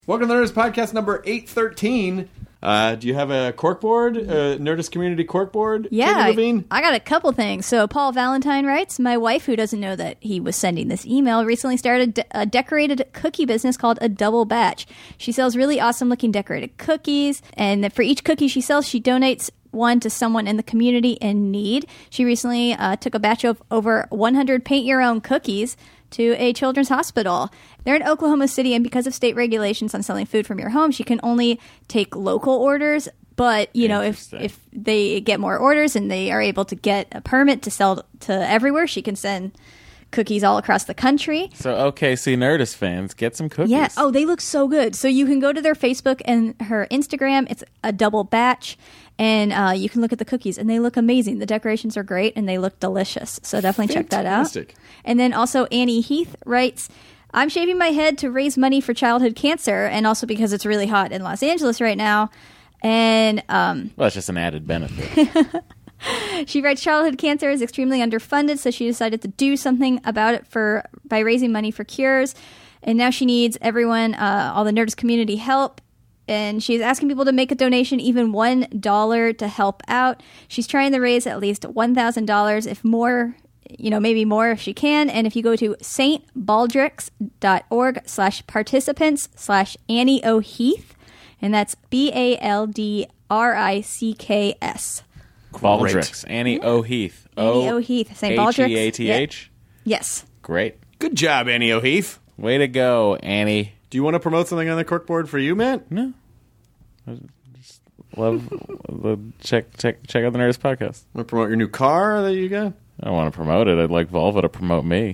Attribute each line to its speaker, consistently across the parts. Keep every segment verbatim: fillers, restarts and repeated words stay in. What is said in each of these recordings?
Speaker 1: Welcome to Nerdist Podcast number eight thirteen. Uh, do you have a corkboard? A Nerdist Community corkboard?
Speaker 2: Yeah,
Speaker 1: Levine?
Speaker 2: I got a couple things. So Paul Valentine writes, my wife, who doesn't know that he was sending this email, recently started de- a decorated cookie business called A Double Batch. She sells really awesome looking decorated cookies, and for each cookie she sells, she donates one to someone in the community in need. She recently uh, took a batch of over one hundred paint-your-own cookies to a children's hospital. They're in Oklahoma City, and because of state regulations on selling food from your home, she can only take local orders. But, you know, if, if they get more orders and they are able to get a permit to sell to everywhere, she can send cookies all across the country.
Speaker 3: So, O K C Nerdist fans, get some cookies.
Speaker 2: Yeah. Oh, they look so good. So you can go to their Facebook and her Instagram. It's A Double Batch. And uh, you can look at the cookies, and they look amazing. The decorations are great, and they look delicious. So definitely
Speaker 1: Fantastic.
Speaker 2: check that out. And then also Annie Heath writes, I'm shaving my head to raise money for childhood cancer, and also because it's really hot in Los Angeles right now. And um,
Speaker 3: well, it's just an added benefit.
Speaker 2: She writes, childhood cancer is extremely underfunded, so she decided to do something about it for by raising money for cures. And now she needs everyone, uh, all the Nerdist community help. And she's asking people to make a donation, even one dollar to help out. She's trying to raise at least one thousand dollars, if more, you know, maybe more if she can. And if you go to stbaldricks.org slash participants slash Annie O'Heath, and that's B A L D R I C K S.
Speaker 3: Baldricks. Annie
Speaker 2: Yeah.
Speaker 3: O'Heath.
Speaker 2: Annie O'Heath. Saint Baldricks.
Speaker 3: H E A T H?
Speaker 2: Yes.
Speaker 3: Great.
Speaker 1: Good job, Annie O'Heath.
Speaker 3: Way to go, Annie.
Speaker 1: Do you want to promote something on the corkboard for you, Matt?
Speaker 3: No. I just love the check check check out the Nerdist Podcast.
Speaker 1: Want to promote your new car that you got?
Speaker 3: I don't want to promote it. I'd like Volvo to promote me.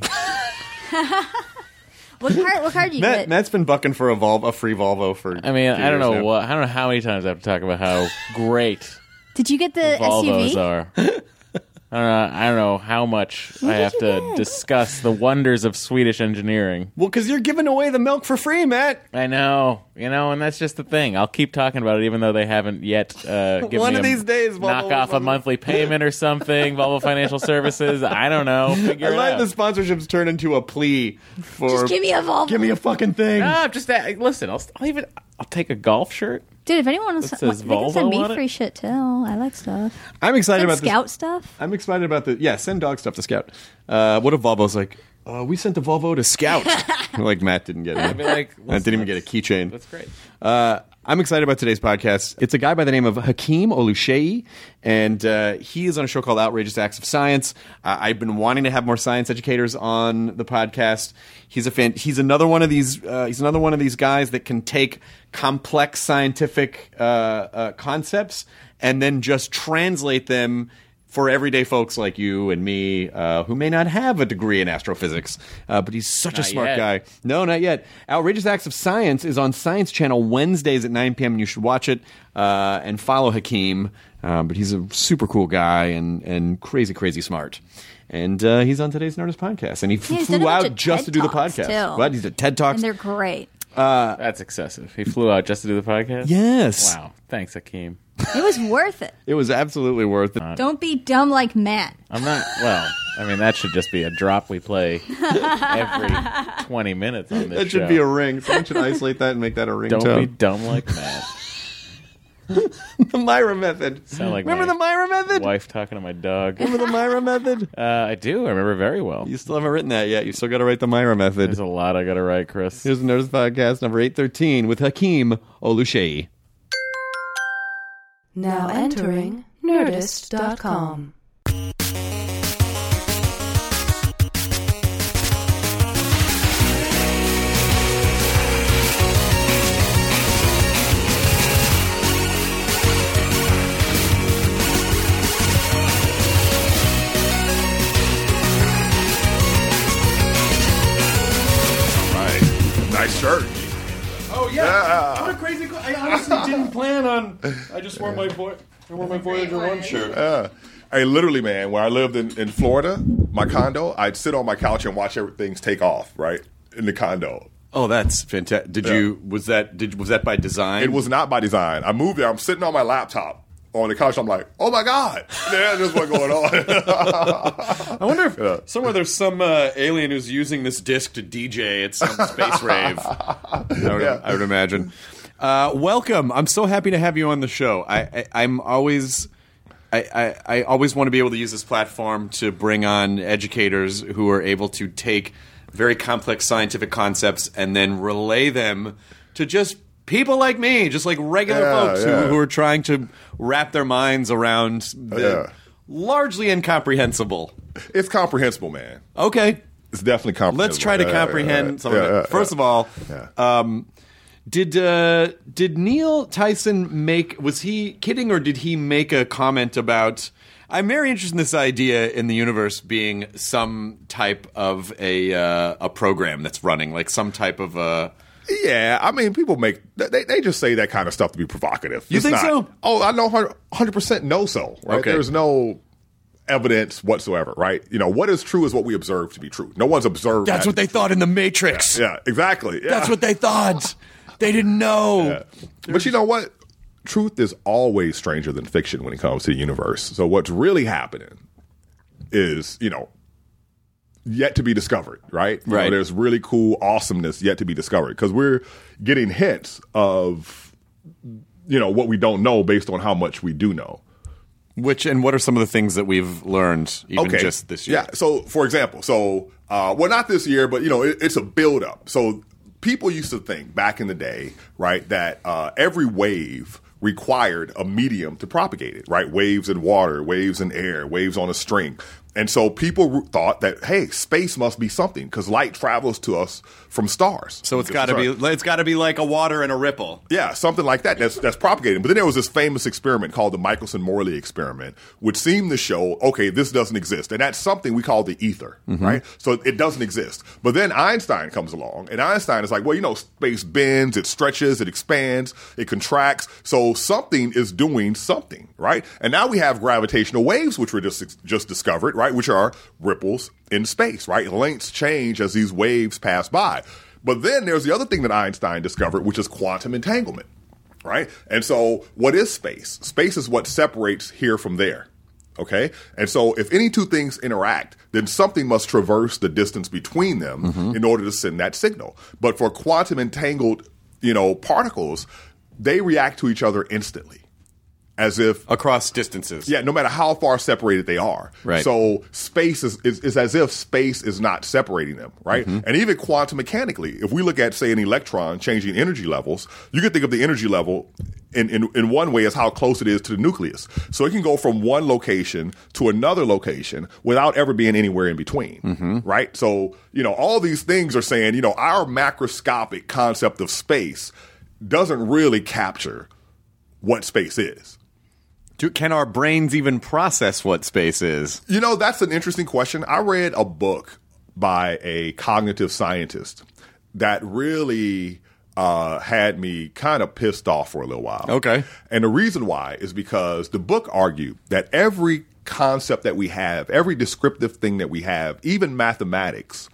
Speaker 2: What car? What car did you
Speaker 1: Matt,
Speaker 2: get?
Speaker 1: Matt's been bucking for a Volvo, a free Volvo for.
Speaker 3: I mean,
Speaker 1: two
Speaker 3: I don't
Speaker 1: years
Speaker 3: know
Speaker 1: now.
Speaker 3: what. I don't know how many times I have to talk about how great
Speaker 2: Did you get the
Speaker 3: Volvos
Speaker 2: S U V?
Speaker 3: are. I don't know. I don't know how much
Speaker 2: What
Speaker 3: I
Speaker 2: did
Speaker 3: have
Speaker 2: you
Speaker 3: to
Speaker 2: get?
Speaker 3: discuss the wonders of Swedish engineering.
Speaker 1: Well, because you're giving away the milk for free, Matt.
Speaker 3: I know, you know, and that's just the thing. I'll keep talking about it, even though they haven't yet uh, given
Speaker 1: One
Speaker 3: me
Speaker 1: of
Speaker 3: a
Speaker 1: these days,
Speaker 3: knock
Speaker 1: Volvo-
Speaker 3: off a
Speaker 1: Volvo-
Speaker 3: monthly payment or something. Volvo Financial Services. I don't know. Figure
Speaker 1: I
Speaker 3: it
Speaker 1: like
Speaker 3: out.
Speaker 1: the sponsorships turn into a plea for.
Speaker 2: Just give me a Volvo.
Speaker 1: Give me a fucking thing.
Speaker 3: No, I'm just uh, listen. I'll, I'll even I'll take a golf shirt.
Speaker 2: Dude, if anyone wants,
Speaker 3: That
Speaker 2: they
Speaker 3: says
Speaker 2: can send
Speaker 3: Volvo
Speaker 2: me
Speaker 3: on it?
Speaker 2: free shit too. I like stuff.
Speaker 1: I'm excited
Speaker 2: Send
Speaker 1: about this.
Speaker 2: Scout stuff.
Speaker 1: I'm excited about the yeah. Send dog stuff to Scout. Uh, what if Volvo's like, uh, we sent the Volvo to Scout? Like Matt didn't get
Speaker 3: I'd be
Speaker 1: it.
Speaker 3: like,
Speaker 1: Matt didn't even get a
Speaker 3: that's-
Speaker 1: keychain.
Speaker 3: That's great.
Speaker 1: Uh, I'm excited about today's podcast. It's a guy by the name of Hakeem Oluseyi, and uh, he is on a show called Outrageous Acts of Science. Uh, I've been wanting to have more science educators on the podcast. He's a fan. He's another one of these. Uh, he's another one of these guys that can take complex scientific uh, uh, concepts and then just translate them for everyday folks like you and me, uh, who may not have a degree in astrophysics, uh, but he's such a
Speaker 3: Not
Speaker 1: smart
Speaker 3: yet.
Speaker 1: guy. No, not yet. Outrageous Acts of Science is on Science Channel Wednesdays at nine p.m. and you should watch it uh, and follow Hakeem. Uh, but he's a super cool guy and, and crazy, crazy smart. And uh, he's on today's Nerdist Podcast. And he
Speaker 2: Yeah, he's done
Speaker 1: flew
Speaker 2: a bunch
Speaker 1: out
Speaker 2: of
Speaker 1: just
Speaker 2: TED
Speaker 1: to do the
Speaker 2: Talks,
Speaker 1: podcast.
Speaker 2: too.
Speaker 1: What? He's at TED Talks.
Speaker 2: And they're great.
Speaker 3: That's excessive. He flew out just to do the podcast.
Speaker 1: Yes.
Speaker 3: Wow. Thanks, Hakeem.
Speaker 2: It was worth it.
Speaker 1: It was absolutely worth it.
Speaker 2: Don't be dumb like Matt.
Speaker 3: I'm not. Well, I mean, that should just be a drop we play every twenty minutes on this
Speaker 1: That should
Speaker 3: show.
Speaker 1: be a ring. Someone should isolate that and make that a ringtone.
Speaker 3: Don't be dumb like Matt.
Speaker 1: The Myra method.
Speaker 3: Sound like
Speaker 1: Remember
Speaker 3: my
Speaker 1: the Myra method?
Speaker 3: wife talking to my dog.
Speaker 1: Remember the Myra method?
Speaker 3: Uh, I do. I remember very well.
Speaker 1: You still haven't written that yet. You still got to write the Myra method.
Speaker 3: There's a lot I got to write, Chris.
Speaker 1: Here's the Nerdist Podcast number eight thirteen with Hakeem Oluseyi.
Speaker 4: Now entering Nerdist dot com.
Speaker 5: Right. Nice shirt.
Speaker 1: Oh, yeah.
Speaker 5: Yeah.
Speaker 1: What a crazy... I honestly didn't plan on... I just wore my, Voy- I wore my Voyager one shirt.
Speaker 5: Yeah. Hey, literally, man, when I lived in, in Florida, my condo, I'd sit on my couch and watch everything take off, right? In the condo.
Speaker 1: Oh, that's fantastic. Did
Speaker 5: Yeah.
Speaker 1: you... Was that Did was that by design?
Speaker 5: It was not by design. I moved there. I'm sitting on my laptop on the couch. I'm like, oh my God. That's just what's going on.
Speaker 1: I wonder if
Speaker 5: Yeah.
Speaker 1: somewhere there's some uh, alien who's using this disc to D J at some space rave. I would,
Speaker 5: Yeah.
Speaker 1: I would imagine. Uh, welcome. I'm so happy to have you on the show. I, I, I'm always... I, I, I always want to be able to use this platform to bring on educators who are able to take very complex scientific concepts and then relay them to just people like me, just like regular
Speaker 5: Yeah,
Speaker 1: folks
Speaker 5: yeah.
Speaker 1: Who, who are trying to wrap their minds around the
Speaker 5: Yeah.
Speaker 1: largely incomprehensible.
Speaker 5: It's comprehensible, man.
Speaker 1: Okay,
Speaker 5: It's definitely comprehensible.
Speaker 1: let's try to
Speaker 5: Yeah, yeah,
Speaker 1: comprehend
Speaker 5: yeah,
Speaker 1: some
Speaker 5: yeah,
Speaker 1: of it.
Speaker 5: yeah,
Speaker 1: First
Speaker 5: yeah.
Speaker 1: of all,
Speaker 5: Yeah.
Speaker 1: um, did uh, did Neil Tyson make? Was he kidding, or did he make a comment about? I'm very interested in this idea in the universe being some type of a uh, a program that's running, like some type of a.
Speaker 5: Yeah, I mean, people make they they just say that kind of stuff to be provocative.
Speaker 1: You
Speaker 5: It's
Speaker 1: think
Speaker 5: not-
Speaker 1: so?
Speaker 5: Oh, I know, one hundred percent no. So right,
Speaker 1: Okay.
Speaker 5: there's no evidence whatsoever. Right, you know what is true is what we observe to be true. No one's observed.
Speaker 1: That's
Speaker 5: that.
Speaker 1: what they thought in the Matrix.
Speaker 5: Yeah, exactly. Yeah.
Speaker 1: That's what they thought. They didn't know.
Speaker 5: Yeah. But you know what? Truth is always stranger than fiction when it comes to the universe. So what's really happening is, you know, yet to be discovered, right? You know,
Speaker 1: Right.
Speaker 5: there's really cool awesomeness yet to be discovered because we're getting hints of, you know, what we don't know based on how much we do know.
Speaker 1: Which and what are some of the things that we've learned even just this year?
Speaker 5: Yeah. So, for example, so uh, well, not this year, but you know, it, it's a buildup. So, people used to think back in the day, right, that uh, every wave required a medium to propagate it, right? Waves in water, waves in air, waves on a string. And so people thought that, hey, space must be something because light travels to us from stars.
Speaker 1: So it's got to be it's got to be like a water and a ripple.
Speaker 5: Yeah, something like that that's that's propagating. But then there was this famous experiment called the Michelson-Morley experiment, which seemed to show, okay, this doesn't exist. And that's something we call the ether, right? So it doesn't exist. But then Einstein comes along, and Einstein is like, well, you know, space bends, it stretches, it expands, it contracts. So something is doing something, right? And now we have gravitational waves, which were just just discovered, right? Which are ripples in space, right? Lengths change as these waves pass by. But then there's the other thing that Einstein discovered, which is quantum entanglement, right? And so what is space? Space is what separates here from there, okay? And so if any two things interact, then something must traverse the distance between them in order to send that signal. But for quantum entangled, you know, particles, they react to each other instantly. As if
Speaker 1: Across distances.
Speaker 5: yeah, no matter how far separated they are.
Speaker 1: Right.
Speaker 5: So space is, is, is as if space is not separating them, right?
Speaker 1: Mm-hmm.
Speaker 5: And even quantum mechanically, if we look at, say, an electron changing energy levels, you can think of the energy level in, in, in one way as how close it is to the nucleus. So it can go from one location to another location without ever being anywhere in between,
Speaker 1: Mm-hmm.
Speaker 5: right? So, you know, all these things are saying, you know, our macroscopic concept of space doesn't really capture what space is.
Speaker 1: Do, can our brains even process what space is?
Speaker 5: You know, that's an interesting question. I read a book by a cognitive scientist that really uh, had me kind of pissed off for a little while.
Speaker 1: Okay.
Speaker 5: And the reason why is because the book argued that every concept that we have, every descriptive thing that we have, even mathematics,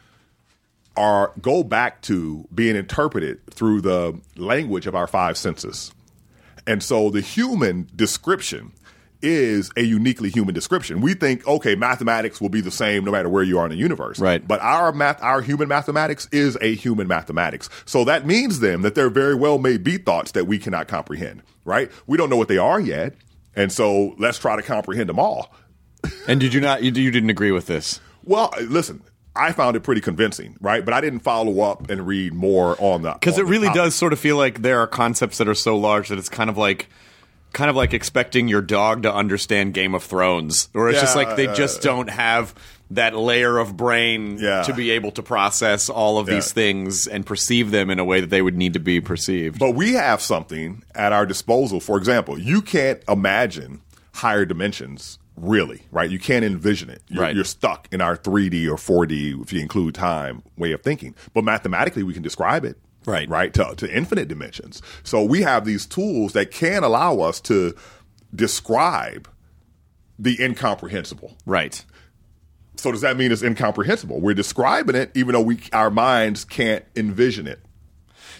Speaker 5: are go back to being interpreted through the language of our five senses. And so the human description is a uniquely human description. We think, okay, mathematics will be the same no matter where you are in the universe.
Speaker 1: Right.
Speaker 5: But our math, our human mathematics is a human mathematics. So that means then that there very well may be thoughts that we cannot comprehend, right? We don't know what they are yet. And so let's try to comprehend them all.
Speaker 1: And did you not? You, you didn't agree with this?
Speaker 5: Well, listen, I found it pretty convincing, right? But I didn't follow up and read more on the
Speaker 1: Because
Speaker 5: on
Speaker 1: it
Speaker 5: the
Speaker 1: really
Speaker 5: topic.
Speaker 1: does sort of feel like there are concepts that are so large that it's kind of like, kind of like expecting your dog to understand Game of Thrones, or it's just
Speaker 5: Yeah,
Speaker 1: like they
Speaker 5: uh,
Speaker 1: just don't have that layer of brain
Speaker 5: Yeah.
Speaker 1: to be able to process all of
Speaker 5: Yeah.
Speaker 1: these things and perceive them in a way that they would need to be perceived.
Speaker 5: But we have something at our disposal. For example, you can't imagine higher dimensions, really, right? You can't envision it. You're,
Speaker 1: Right.
Speaker 5: you're stuck in our three D or four D, if you include time, way of thinking. But mathematically, we can describe it.
Speaker 1: Right.
Speaker 5: Right. To, to infinite dimensions. So we have these tools that can allow us to describe the incomprehensible.
Speaker 1: Right.
Speaker 5: So does that mean it's incomprehensible? We're describing it even though we our minds can't envision it.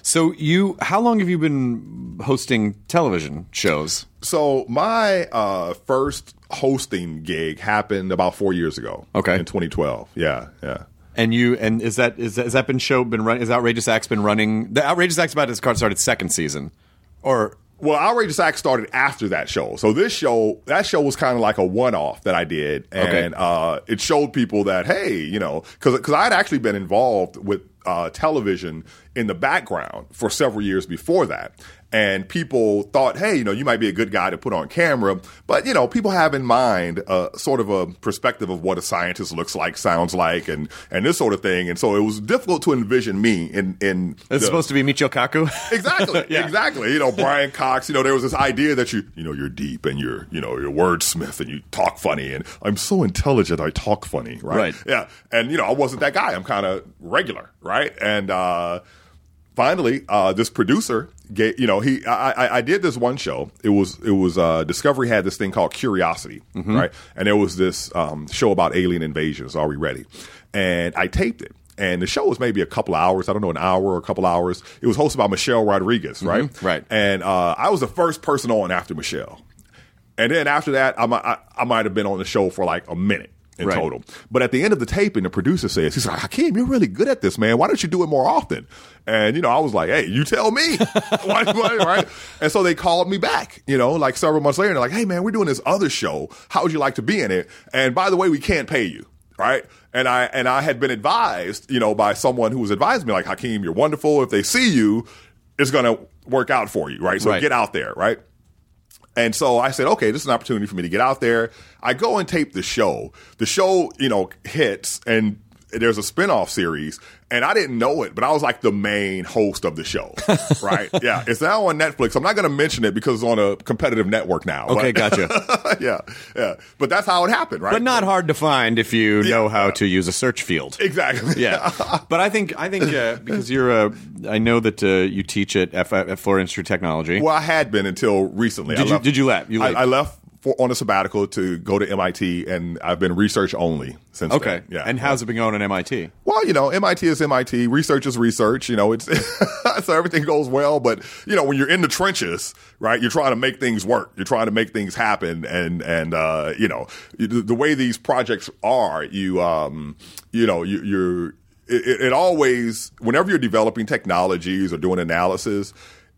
Speaker 1: So you, how long have you been hosting television shows?
Speaker 5: So my uh, first hosting gig happened about four years ago.
Speaker 1: Okay.
Speaker 5: In twenty twelve. Yeah, yeah.
Speaker 1: And you, and is that, is that, has that been show been running? Is Outrageous Acts been running? The Outrageous Acts about to start its second season, or
Speaker 5: well, Outrageous Acts started after that show. So this show, that show was kind of like a one-off that I did, and
Speaker 1: okay.
Speaker 5: uh, it showed people that hey, you know, because because I had actually been involved with uh, television in the background for several years before that. And people thought, hey, you know, you might be a good guy to put on camera. But, you know, people have in mind uh, sort of a perspective of what a scientist looks like, sounds like, and, and this sort of thing. And so it was difficult to envision me in... in
Speaker 1: It's the, supposed to be Michio Kaku?
Speaker 5: Exactly.
Speaker 1: Yeah.
Speaker 5: Exactly. You know, Brian Cox, you know, there was this idea that you, you know, you're deep and you're, you know, you're wordsmith and you talk funny. And I'm so intelligent, I talk funny, right?
Speaker 1: Right.
Speaker 5: Yeah. And, you know, I wasn't that guy. I'm kind of regular, right? And... uh Finally, uh, this producer, gave, you know, he, I, I, I did this one show. It was, it was, uh, Discovery had this thing called Curiosity, mm-hmm. right? And there was this, um, show about alien invasions. Are we ready? And I taped it. And the show was maybe a couple hours. I don't know, an hour or a couple hours. It was hosted by Michelle Rodriguez, right?
Speaker 1: Mm-hmm. Right.
Speaker 5: And, uh, I was the first person on after Michelle. And then after that, I might, I, I might have been on the show for like a minute. In
Speaker 1: right.
Speaker 5: total. But at the end of the taping, the producer says, he's like, Hakeem, you're really good at this, man. Why don't you do it more often? And, you know, I was like, hey, you tell me. why, why, right? And so they called me back, you know, like several months later. And they're like, hey, man, we're doing this other show. How would you like to be in it? And by the way, we can't pay you. Right. And I, and I had been advised, you know, by someone who was advising me, like, Hakeem, you're wonderful. If they see you, it's going to work out for you. Right. So
Speaker 1: right.
Speaker 5: get out there. Right. And so I said, okay, this is an opportunity for me to get out there. I go and tape the show. The show, you know, hits, and there's a spinoff series, and I didn't know it, but I was like the main host of the show, right? Yeah, it's now on Netflix. I'm not going to mention it because it's on a competitive network now.
Speaker 1: Okay,
Speaker 5: but,
Speaker 1: gotcha.
Speaker 5: yeah, yeah. But that's how it happened, right?
Speaker 1: But not hard to find if you
Speaker 5: Yeah.
Speaker 1: know how to use a search field.
Speaker 5: Exactly.
Speaker 1: Yeah, but I think I think uh, because you're a, I know that uh, you teach at, F- at Florida Institute of Technology.
Speaker 5: Well, I had been until recently.
Speaker 1: Did
Speaker 5: I
Speaker 1: you?
Speaker 5: left,
Speaker 1: Did you let? You
Speaker 5: I,
Speaker 1: left?
Speaker 5: I left for, on a sabbatical to go to M I T, and I've been research only since.
Speaker 1: Okay.
Speaker 5: then. Yeah.
Speaker 1: And how's it been going at M I T?
Speaker 5: Well, you know, M I T is M I T. Research is research. You know, it's so everything goes well. But you know, when you're in the trenches, right, you're trying to make things work. You're trying to make things happen. And and uh, you know, the, the way these projects are, you um, you know, you, you're it, it always whenever you're developing technologies or doing analysis.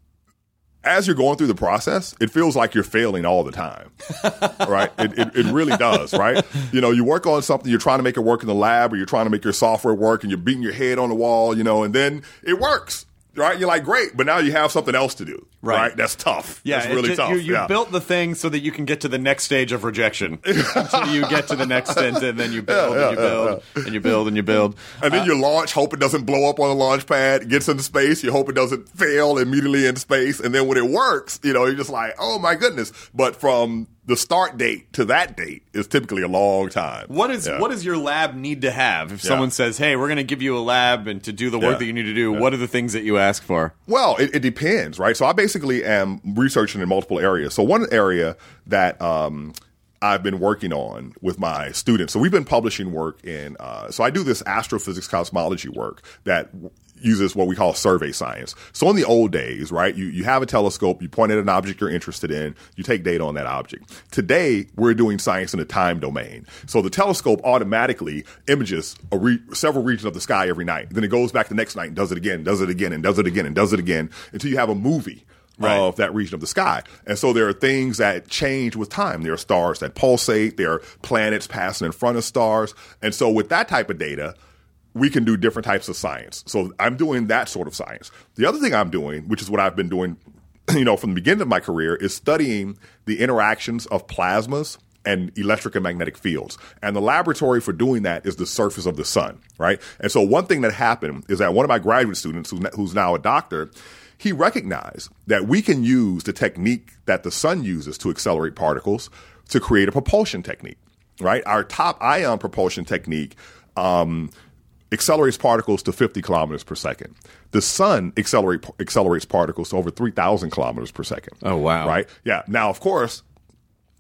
Speaker 5: As you're going through the process, it feels like you're failing all the time, right? It, it, it really does, right? You know, you work on something, you're trying to make it work in the lab, or you're trying to make your software work, and you're beating your head on the wall, you know, and then it works, right? You're like, great, but now you have something else to do,
Speaker 1: Right.
Speaker 5: right? That's tough.
Speaker 1: Yeah,
Speaker 5: That's
Speaker 1: it
Speaker 5: really
Speaker 1: ju-
Speaker 5: tough.
Speaker 1: You, you
Speaker 5: yeah.
Speaker 1: built the thing so that you can get to the next stage of rejection. Until you get to the next end, and then you build
Speaker 5: Yeah,
Speaker 1: and you
Speaker 5: yeah,
Speaker 1: build and you build and you build.
Speaker 5: And then you launch, hope it doesn't blow up on the launch pad, it gets into space, you hope it doesn't fail immediately in space, and then when it works, you know, you're just like, oh my goodness. But from the start date to that date is typically a long time.
Speaker 1: What is
Speaker 5: Yeah.
Speaker 1: what does your lab need to have? If
Speaker 5: Yeah.
Speaker 1: someone says, "Hey, we're going to give you a lab and to do the work
Speaker 5: Yeah.
Speaker 1: that you need to do," what are the things that you ask for?
Speaker 5: Well, it, it depends, right? So I basically am researching in multiple areas. So one area that um, I've been working on with my students. So we've been publishing work in. Uh, so I do this astrophysics cosmology work that w- uses what we call survey science. So in the old days, right, you, you have a telescope, you point at an object you're interested in, you take data on that object. Today, we're doing science in the time domain. So the telescope automatically images a re- several regions of the sky every night. Then it goes back the next night and does it again, does it again, and does it again, and does it again, until you have a movie.
Speaker 1: Right.
Speaker 5: Of that region of the sky. And so there are things that change with time. There are stars that pulsate. There are planets passing in front of stars. And so with that type of data, we can do different types of science. So I'm doing that sort of science. The other thing I'm doing, which is what I've been doing, you know, from the beginning of my career, is studying the interactions of plasmas and electric and magnetic fields. And the laboratory for doing that is the surface of the sun, right? And so one thing that happened is that one of my graduate students, who's now a doctor, he recognized that we can use the technique that the sun uses to accelerate particles to create a propulsion technique, right? Our top ion propulsion technique um, accelerates particles to fifty kilometers per second. The sun accelerate, accelerates particles to over three thousand kilometers per second.
Speaker 1: Oh, wow.
Speaker 5: Right? Yeah. Now, of course,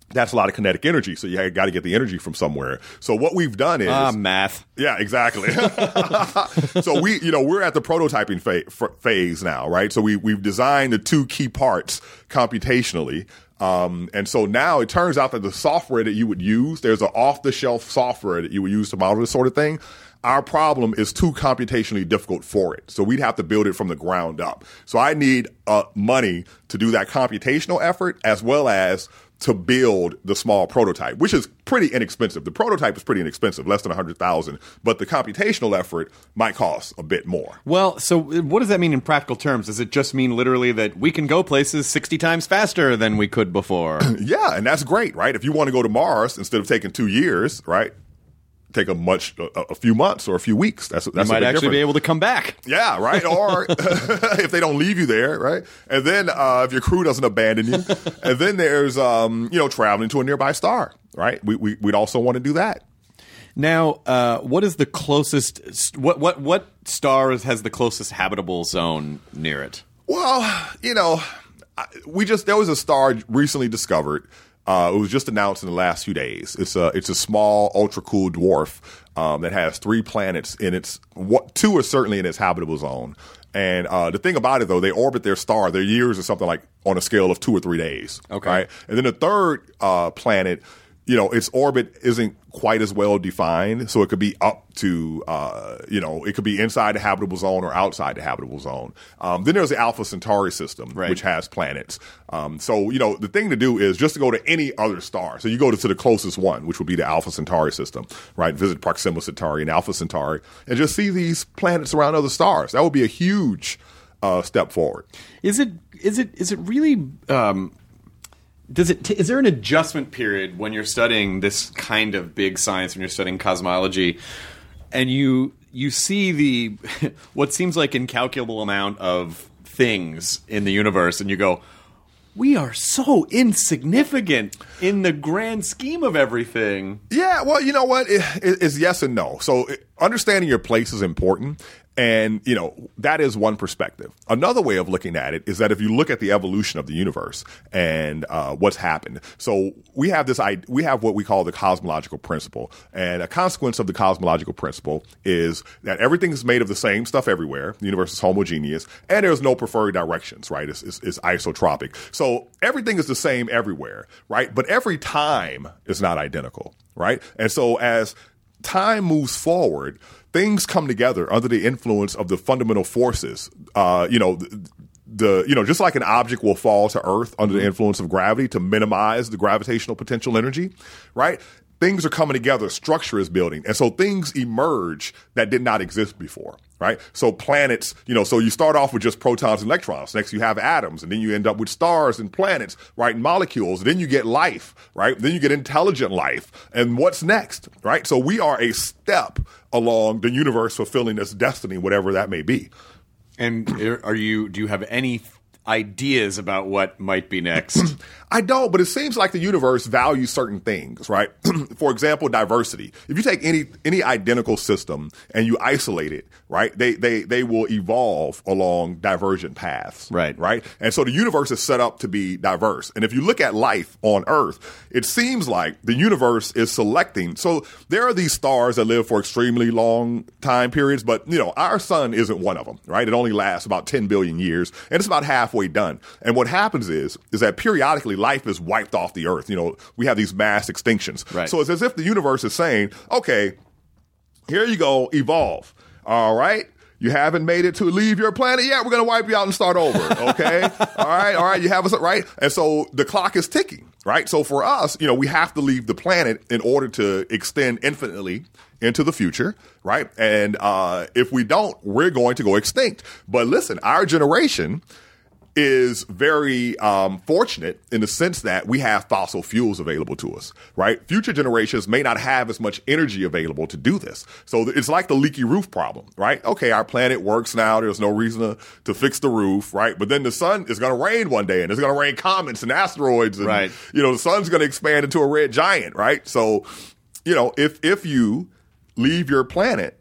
Speaker 5: that's a lot of kinetic energy. So you got to get the energy from somewhere. So what we've done is
Speaker 1: Ah, math.
Speaker 5: Yeah, exactly. So we, you know, we're at the prototyping fa- f- phase now, right? So we we've designed the two key parts computationally. Um, and so now it turns out that the software that you would use, there's an off-the-shelf software that you would use to model this sort of thing. Our problem is too computationally difficult for it. So we'd have to build it from the ground up. So I need uh, money to do that computational effort as well as to build the small prototype, which is pretty inexpensive. The prototype is pretty inexpensive, less than one hundred thousand dollars, but the computational effort might cost a bit more.
Speaker 1: Well, so what does that mean in practical terms? Does it just mean literally that we can go places sixty times faster than we could before?
Speaker 5: Yeah, and that's great, right? If you want to go to Mars, instead of taking two years, right, take a much a, a few months or a few weeks. That's that's
Speaker 1: You might
Speaker 5: a bit
Speaker 1: actually
Speaker 5: different.
Speaker 1: be able to come back.
Speaker 5: Yeah, right. Or if they don't leave you there, right? And then uh, if your crew doesn't abandon you, and then there's um, you know traveling to a nearby star, right? We, we we'd also want to do that.
Speaker 1: Now, uh, what is the closest? What what what star has the closest habitable zone near it?
Speaker 5: Well, you know, I- we just there was a star recently discovered. Uh, it was just announced in the last few days. It's a it's a small ultra cool dwarf um, that has three planets in its what, two are certainly in its habitable zone. And uh, the thing about it, though, they orbit their star. Their years are something like on a scale of two or three days.
Speaker 1: Okay.
Speaker 5: Right? And then the third uh, planet, you know, its orbit isn't quite as well defined, so it could be up to, uh, you know, it could be inside the habitable zone or outside the habitable zone. Um, then there's the Alpha Centauri system,
Speaker 1: Right.
Speaker 5: which has planets. Um, so, you know, the thing to do is just to go to any other star. So you go to, to the closest one, which would be the Alpha Centauri system, right? Visit Proxima Centauri and Alpha Centauri and just see these planets around other stars. That would be a huge uh, step forward.
Speaker 1: Is it is it is it really? Um, Does it? T- is there an adjustment period when you're studying this kind of big science, when you're studying cosmology, and you you see the what seems like incalculable amount of things in the universe, and you go, we are so insignificant in the grand scheme of everything.
Speaker 5: Yeah, well, you know what? It, it, it's yes and no. So it, understanding your place is important. And, you know, that is one perspective. Another way of looking at it is that if you look at the evolution of the universe and uh, what's happened. So we have this, we have what we call the cosmological principle. And a consequence of the cosmological principle is that everything is made of the same stuff everywhere. The universe is homogeneous and there's no preferred directions, right? It's, it's, it's isotropic. So everything is the same everywhere, right? But every time is not identical, right? And so as time moves forward, things come together under the influence of the fundamental forces. Uh, you know, the, the you know, just like an object will fall to Earth under the influence of gravity to minimize the gravitational potential energy, right? Things are coming together, structure is building. And so things emerge that did not exist before, right? So planets, you know, so you start off with just protons and electrons. Next you have atoms, and then you end up with stars and planets, right? And molecules. And then you get life, right? Then you get intelligent life. And what's next, right? So we are a step along the universe fulfilling its destiny, whatever that may be.
Speaker 1: And are you? Do you have any ideas about what might be next?
Speaker 5: I don't, but it seems like the universe values certain things, right? For example, diversity. If you take any any identical system and you isolate it, right, they they they will evolve along divergent paths,
Speaker 1: Right.
Speaker 5: Right, and so the universe is set up to be diverse. And if you look at life on Earth, it seems like the universe is selecting. So there are these stars that live for extremely long time periods, but you know our sun isn't one of them, right? It only lasts about ten billion years, and it's about halfway done. And what happens is is that periodically life is wiped off the Earth. You know, we have these mass extinctions.
Speaker 1: Right.
Speaker 5: So it's as if the universe is saying, okay, here you go, evolve. All right. You haven't made it to leave your planet yet. We're going to wipe you out and start over. Okay. all right. All right. You have us right. And so the clock is ticking. Right. So for us, you know, we have to leave the planet in order to extend infinitely into the future. Right. And uh, if we don't, we're going to go extinct. But listen, our generation is very um, fortunate in the sense that we have fossil fuels available to us, right? Future generations may not have as much energy available to do this. So it's like the leaky roof problem, right? Okay, our planet works now. There's no reason to, to fix the roof, right? But then the sun is going to rain one day and it's going to rain comets and asteroids. And,
Speaker 1: Right.
Speaker 5: you know, the sun's going to expand into a red giant, right? So, you know, if if you leave your planet,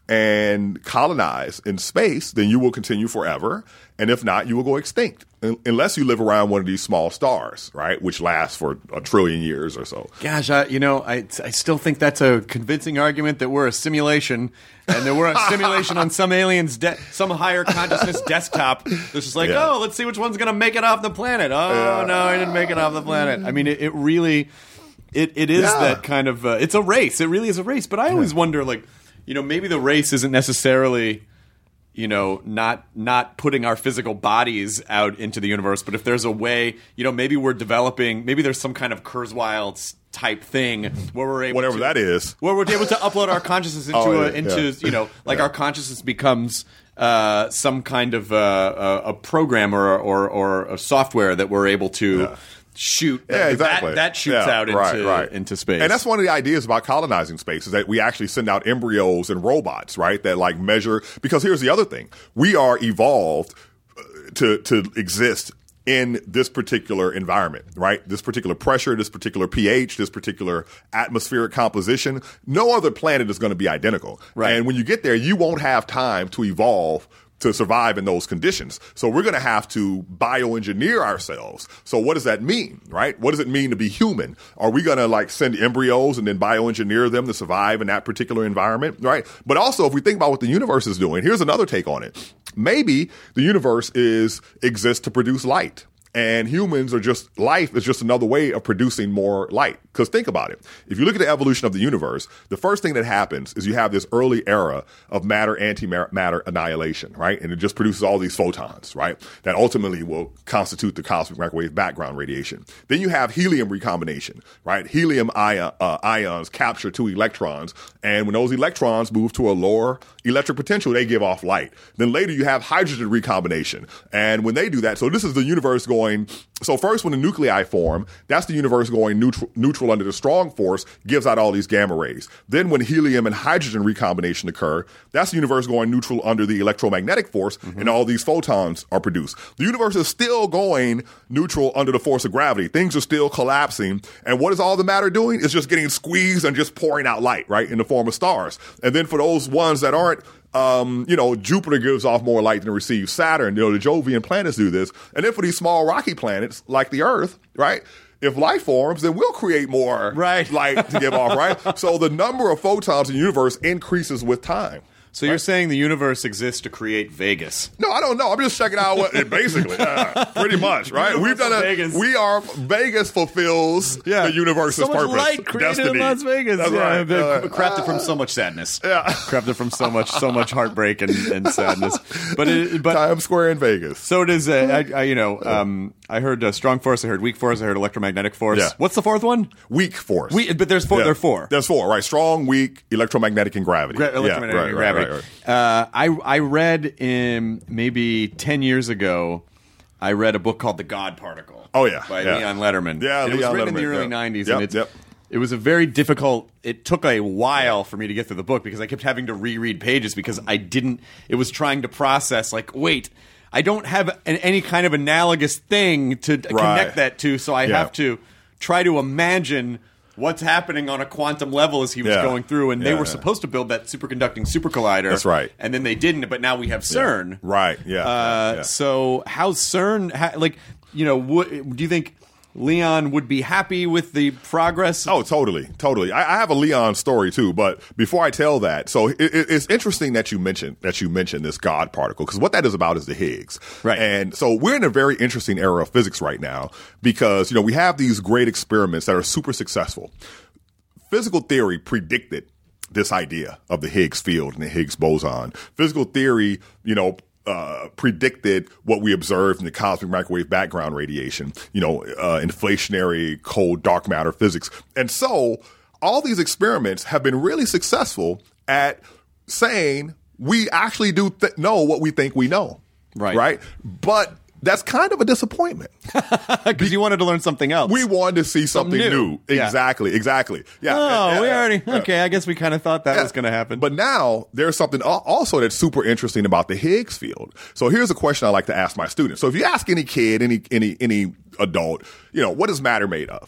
Speaker 5: and colonize in space, then you will continue forever. And if not, you will go extinct unless you live around one of these small stars, right? Which lasts for a trillion years or so.
Speaker 1: Gosh, I, you know, I, I still think that's a convincing argument that we're a simulation and that we're a simulation on some alien's, de- some higher consciousness desktop. It's just like,
Speaker 5: Yeah.
Speaker 1: oh, let's see which one's going to make it off the planet. Oh,
Speaker 5: Yeah.
Speaker 1: no, I didn't make it off the planet. I mean, it, it really, it, it is
Speaker 5: Yeah.
Speaker 1: that kind of, uh, it's a race. It really is a race. But I always wonder, like, you know, maybe the race isn't necessarily, you know, not not putting our physical bodies out into the universe, but if there's a way, you know, maybe we're developing, maybe there's some kind of Kurzweil type thing where we're able
Speaker 5: Whatever
Speaker 1: to,
Speaker 5: that is.
Speaker 1: where we're able to upload our consciousness into
Speaker 5: Oh,
Speaker 1: a,
Speaker 5: yeah,
Speaker 1: into
Speaker 5: yeah.
Speaker 1: you know, like
Speaker 5: Yeah.
Speaker 1: our consciousness becomes uh, some kind of uh, a, a program or, or or a software that we're able to.
Speaker 5: Yeah.
Speaker 1: Shoot,
Speaker 5: Yeah,
Speaker 1: that,
Speaker 5: exactly.
Speaker 1: that, that shoots
Speaker 5: Yeah,
Speaker 1: out into
Speaker 5: right, right.
Speaker 1: into space,
Speaker 5: And that's one of the ideas about colonizing space is that we actually send out embryos and robots, right? That like measure, because here's the other thing. We are evolved uh, to, to exist in this particular environment, right? This particular pressure, this particular pH, this particular atmospheric composition. No other planet is going to be identical.
Speaker 1: Right.
Speaker 5: And when you get there, you won't have time to evolve to survive in those conditions. So we're going to have to bioengineer ourselves. So what does that mean, right? What does it mean to be human? Are we going to like send embryos and then bioengineer them to survive in that particular environment, right? But also if we think about what the universe is doing, here's another take on it. Maybe the universe is exists to produce light. And humans are just, life is just another way of producing more light. Because think about it. If you look at the evolution of the universe, the first thing that happens is you have this early era of matter, antimatter annihilation, right? And it just produces all these photons, right? That ultimately will constitute the cosmic microwave background radiation. Then you have helium recombination, right? Helium ion, uh, ions capture two electrons. And when those electrons move to a lower electric potential, they give off light. Then later you have hydrogen recombination. And when they do that, so this is the universe going So first, when the nuclei form, that's the universe going neutral, neutral under the strong force, gives out all these gamma rays. Then when helium and hydrogen recombination occur, that's the universe going neutral under the electromagnetic force, mm-hmm. and all these photons are produced. The universe is still going neutral under the force of gravity. Things are still collapsing. And what is all the matter doing? It's just getting squeezed and just pouring out light, right, in the form of stars. And then for those ones that aren't, Um, you know, Jupiter gives off more light than receives Saturn. You know, the Jovian planets do this. And then for these small rocky planets like the Earth, right? If life forms, then we'll create more
Speaker 1: right.
Speaker 5: light to give off, right? So the number of photons in the universe increases with time.
Speaker 1: So you're saying the universe exists to create Vegas?
Speaker 5: No, I don't know. I'm just checking out what it basically, uh, pretty much, right? We've done a,
Speaker 1: Vegas.
Speaker 5: we are, Vegas fulfills
Speaker 1: Yeah.
Speaker 5: the universe's
Speaker 1: so much
Speaker 5: purpose.
Speaker 1: light created
Speaker 5: destiny.
Speaker 1: in Las Vegas.
Speaker 5: That's
Speaker 1: yeah,
Speaker 5: right.
Speaker 1: they
Speaker 5: Uh,
Speaker 1: crafted from so much sadness.
Speaker 5: Yeah.
Speaker 1: Crafted from so much, so much heartbreak and, and sadness. But it, but
Speaker 5: Times Square in Vegas.
Speaker 1: so it is. Uh, I, I, you know, um, I heard uh, strong force. I heard weak force. I heard electromagnetic force.
Speaker 5: Yeah.
Speaker 1: What's the fourth one?
Speaker 5: Weak force.
Speaker 1: We, but there's four.
Speaker 5: Yeah.
Speaker 1: There are four.
Speaker 5: There's four, right? Strong, weak, electromagnetic, and gravity.
Speaker 1: Gra-
Speaker 5: Yeah,
Speaker 1: electromagnetic
Speaker 5: right,
Speaker 1: and
Speaker 5: right,
Speaker 1: gravity.
Speaker 5: right, right.
Speaker 1: Uh, I I read in maybe ten years ago. I read a book called The God Particle.
Speaker 5: Oh, yeah,
Speaker 1: by
Speaker 5: yeah.
Speaker 1: Leon Letterman.
Speaker 5: Yeah,
Speaker 1: and it was
Speaker 5: Leon
Speaker 1: written in the
Speaker 5: Letterman,
Speaker 1: early
Speaker 5: yeah.
Speaker 1: nineties,
Speaker 5: Yep,
Speaker 1: and it's,
Speaker 5: yep.
Speaker 1: it was a very difficult. It took a while for me to get through the book because I kept having to reread pages because I didn't. It was trying to process like, wait, I don't have an, any kind of analogous thing to
Speaker 5: Right.
Speaker 1: connect that to, so I
Speaker 5: Yeah.
Speaker 1: have to try to imagine what's happening on a quantum level as he was
Speaker 5: Yeah.
Speaker 1: going through, and they
Speaker 5: Yeah,
Speaker 1: were
Speaker 5: yeah.
Speaker 1: supposed to build that superconducting super collider.
Speaker 5: That's right.
Speaker 1: And then they didn't, but now we have CERN.
Speaker 5: Right, yeah.
Speaker 1: Uh,
Speaker 5: yeah.
Speaker 1: So how's CERN, ha- like, you know, would, do you think Leon would be happy with the progress?
Speaker 5: Oh, totally, totally. I, I have a Leon story too, but before I tell that, so it, it, it's interesting that you mentioned that you mentioned this God particle because what that is about is the Higgs,
Speaker 1: Right.
Speaker 5: And so we're in a very interesting era of physics right now because you know we have these great experiments that are super successful. Physical theory predicted this idea of the Higgs field and the Higgs boson. Physical theory, you know. Uh, predicted what we observed in the cosmic microwave background radiation, you know, uh, inflationary cold dark matter physics. And so all these experiments have been really successful at saying we actually do th- know what we think we know.
Speaker 1: Right.
Speaker 5: Right. But that's kind of a disappointment.
Speaker 1: Because you wanted to learn something else.
Speaker 5: We wanted to see something,
Speaker 1: Something
Speaker 5: new.
Speaker 1: new. Yeah.
Speaker 5: Exactly. Exactly. Yeah.
Speaker 1: Oh,
Speaker 5: Yeah,
Speaker 1: we
Speaker 5: yeah,
Speaker 1: already,
Speaker 5: yeah.
Speaker 1: okay, I guess we kind of thought that
Speaker 5: Yeah.
Speaker 1: was going to happen.
Speaker 5: But now there's something al- also that's super interesting about the Higgs field. So here's a question I like to ask my students. So if you ask any kid, any any any adult, you know, what is matter made of?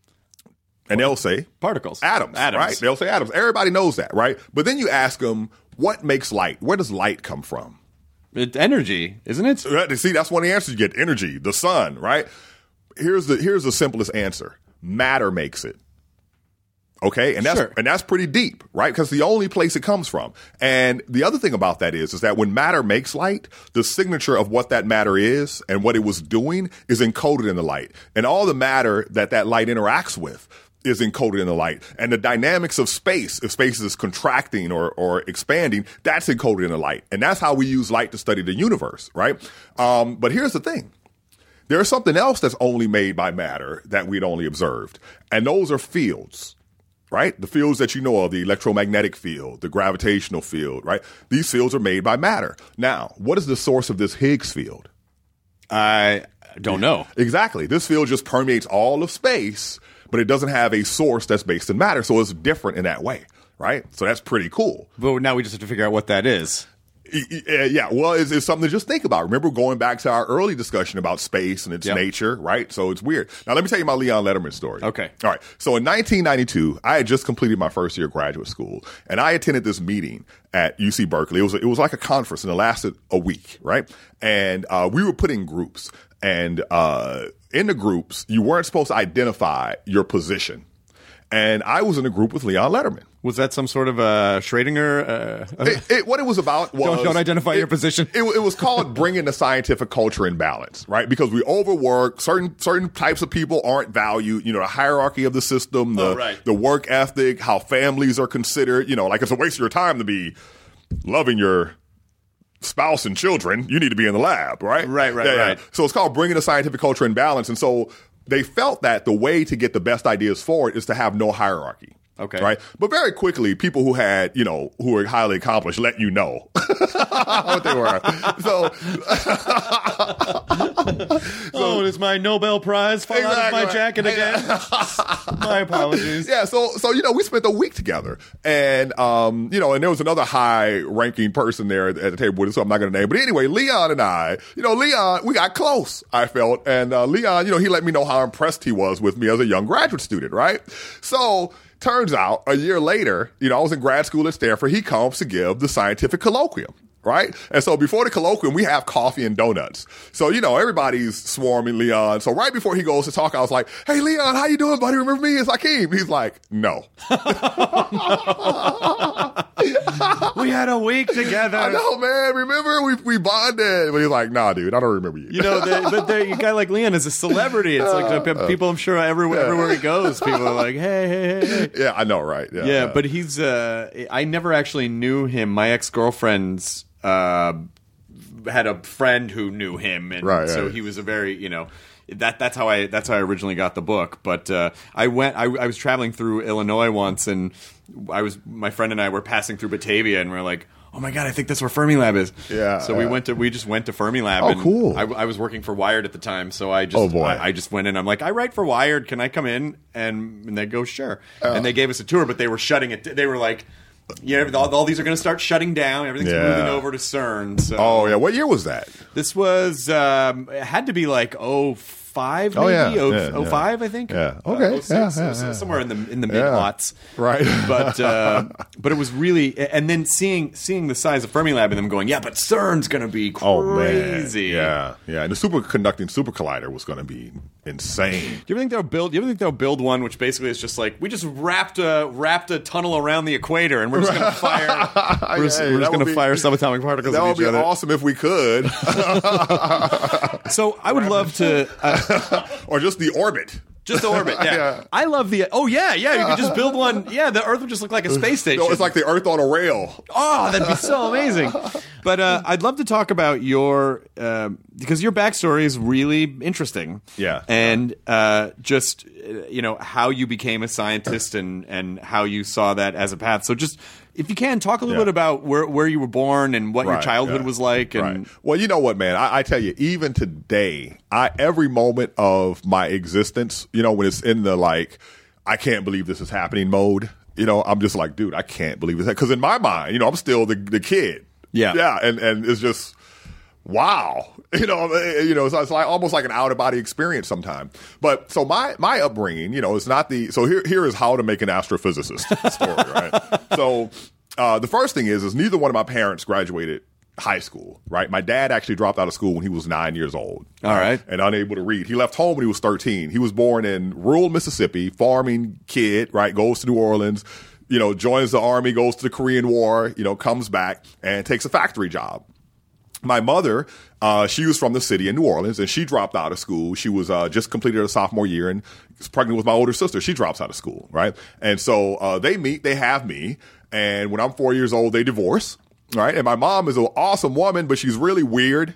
Speaker 5: And they'll say
Speaker 1: Particles.
Speaker 5: atoms,
Speaker 1: Atoms.
Speaker 5: right? They'll say atoms. Everybody knows that, right? But then you ask them, what makes light? Where does light come from?
Speaker 1: It's energy, isn't it?
Speaker 5: See, that's one of the answers you get. Energy, the sun, right? Here's the here's the simplest answer. Matter makes it. Okay, and that's
Speaker 1: Sure.
Speaker 5: and that's pretty deep, right? Because the only place it comes from. And the other thing about that is, is that when matter makes light, the signature of what that matter is and what it was doing is encoded in the light, and all the matter that that light interacts with is encoded in the light. And the dynamics of space, if space is contracting or, or expanding, that's encoded in the light. And that's how we use light to study the universe, right? Um, but here's the thing. There's something else that's only made by matter that we'd only observed. And those are fields, right? The fields that you know of, the electromagnetic field, the gravitational field, right? These fields are made by matter. Now, what is the source of this Higgs field?
Speaker 1: I don't know.
Speaker 5: Exactly. This field just permeates all of space, but it doesn't have a source that's based in matter, so it's different in that way, right? So that's pretty cool.
Speaker 1: But now we just have to figure out what that is.
Speaker 5: Yeah, well, it's, it's something to just think about. Remember going back to our early discussion about space and its
Speaker 1: Yep.
Speaker 5: nature, right? So it's weird. Now, let me tell you my Leon Letterman story.
Speaker 1: Okay.
Speaker 5: All right. So in nineteen ninety-two, I had just completed my first year of graduate school, and I attended this meeting at U C Berkeley. It was, it was like a conference, and it lasted a week, right? And uh, we were put in groups, and uh, in the groups, you weren't supposed to identify your position. And I was in a group with Leon Letterman.
Speaker 1: Was that some sort of uh, Schrödinger? Uh,
Speaker 5: It, it, what it was about was
Speaker 1: Don't- don't identify
Speaker 5: it-
Speaker 1: your position.
Speaker 5: It, it was called bringing the scientific culture in balance, right? Because we overwork certain certain types of people aren't valued. You know, the hierarchy of the system, the
Speaker 1: Oh, right.
Speaker 5: the work ethic, how families are considered. You know, like it's a waste of your time to be loving your spouse and children. You need to be in the lab, right?
Speaker 1: Right, right,
Speaker 5: Yeah, yeah.
Speaker 1: right.
Speaker 5: So it's called bringing the scientific culture in balance, and so they felt that the way to get the best ideas forward is to have no hierarchy.
Speaker 1: Okay.
Speaker 5: Right. But very quickly, people who had, you know, who were highly accomplished let you know what they were. So,
Speaker 1: oh, it's my Nobel Prize fall out of
Speaker 5: Exactly
Speaker 1: my
Speaker 5: right.
Speaker 1: jacket again. My apologies.
Speaker 5: yeah. So, so, you know, we spent a week together, and, um, you know, and there was another high ranking person there at the table with us, so I'm not going to name. But anyway, Leon and I, you know, Leon, we got close, I felt. And, uh, Leon, you know, he let me know how impressed he was with me as a young graduate student, right? So, turns out, a year later, you know, I was in grad school at Stanford. He comes to give the scientific colloquium, right? And so before the colloquium, we have coffee and donuts. So, you know, everybody's swarming Leon. So right before he goes to talk, I was like, hey, Leon, how you doing, buddy? Remember me? It's Hakeem. He's like, no.
Speaker 1: We had a week together.
Speaker 5: I know, man. Remember? We we bonded. But he's like, nah, dude, I don't remember you.
Speaker 1: You know, the, but the, a guy like Leon is a celebrity. It's like uh, people, I'm sure, everywhere, everywhere he goes, people are like, hey, hey, hey, hey.
Speaker 5: Yeah, I know, right? Yeah,
Speaker 1: Yeah, but he's, uh, I never actually knew him. My ex-girlfriend's uh, had a friend who knew him. And
Speaker 5: Right,
Speaker 1: so
Speaker 5: right.
Speaker 1: he was a very, you know, that that's how I that's how I originally got the book. But uh, I went, I, I was traveling through Illinois once, and I was, my friend and I were passing through Batavia, and we are like, oh my God, I think that's where Fermilab is.
Speaker 5: Yeah,
Speaker 1: So we
Speaker 5: yeah.
Speaker 1: went to, we just went to Fermilab.
Speaker 5: Oh,
Speaker 1: and
Speaker 5: cool.
Speaker 1: I, I was working for Wired at the time, so I just,
Speaker 5: Oh, boy.
Speaker 1: I, I just went in. I'm like, I write for Wired. Can I come in? And, and they go, sure. And they gave us a tour, but they were shutting it. They were like, yeah, all, all these are going to start shutting down. Everything's
Speaker 5: Yeah.
Speaker 1: moving over to CERN. So
Speaker 5: Oh, yeah. What year was that?
Speaker 1: this was, um, it had to be like oh five, maybe
Speaker 5: Oh, yeah.
Speaker 1: oh,
Speaker 5: Yeah,
Speaker 1: oh five, I think.
Speaker 5: Yeah.
Speaker 1: Uh,
Speaker 5: Okay.
Speaker 1: oh six,
Speaker 5: Yeah,
Speaker 1: so-
Speaker 5: yeah,
Speaker 1: so
Speaker 5: yeah.
Speaker 1: somewhere in the in the mid
Speaker 5: Yeah.
Speaker 1: aughts,
Speaker 5: Right.
Speaker 1: But uh, but it was really, and then seeing seeing the size of Fermilab and them going, yeah, but CERN's going to be crazy.
Speaker 5: Oh, man. Yeah. Yeah. And the superconducting super collider was going to be insane.
Speaker 1: Do you ever think they'll build? Do you ever think they'll build one which basically is just like we just wrapped a wrapped a tunnel around the equator and we're just going to fire we're just,
Speaker 5: Hey,
Speaker 1: we're
Speaker 5: that
Speaker 1: just
Speaker 5: would
Speaker 1: going to
Speaker 5: be-
Speaker 1: fire subatomic particles
Speaker 5: That
Speaker 1: at
Speaker 5: would
Speaker 1: each
Speaker 5: be
Speaker 1: other.
Speaker 5: awesome if we could.
Speaker 1: So I would love to uh,
Speaker 5: Or just the orbit.
Speaker 1: just orbit. Yeah.
Speaker 5: Yeah.
Speaker 1: I love the. Oh yeah, yeah. You could just build one. Yeah, the Earth would just look like a space station.
Speaker 5: No, it's like the Earth on a rail.
Speaker 1: Oh, that'd be so amazing. But uh, I'd love to talk about your uh, because your backstory is really interesting.
Speaker 5: Yeah.
Speaker 1: and uh, just uh, you know how you became a scientist and and how you saw that as a path. So just if you can talk a little
Speaker 5: Yeah.
Speaker 1: bit about where where you were born and what your
Speaker 5: Right,
Speaker 1: childhood
Speaker 5: yeah.
Speaker 1: was like. And
Speaker 5: Right. Well, you know what, man? I, I tell you, even today, I every moment of my existence, you know, when it's in the like, I can't believe this is happening mode. You know, I'm just like, dude, I can't believe this. Because in my mind, you know, I'm still the the kid.
Speaker 1: Yeah.
Speaker 5: Yeah. And and it's just. Wow, you know, you know, it's, it's like almost like an out of body experience sometimes. But so my my upbringing, you know, it's not the so here here is how to make an astrophysicist story, right? So uh, the first thing is, is neither one of my parents graduated high school, right? My dad actually dropped out of school when he was nine years old.
Speaker 1: All right.
Speaker 5: And unable to read. He left home when he was thirteen. He was born in rural Mississippi, farming kid, right? Goes to New Orleans, you know, joins the army, goes to the Korean War, you know, comes back and takes a factory job. My mother, uh, she was from the city in New Orleans, and she dropped out of school. She was uh, just completed her sophomore year and was pregnant with my older sister. She drops out of school, right? And so uh, they meet, they have me, and when I'm four years old, they divorce, right? And my mom is an awesome woman, but she's really weird.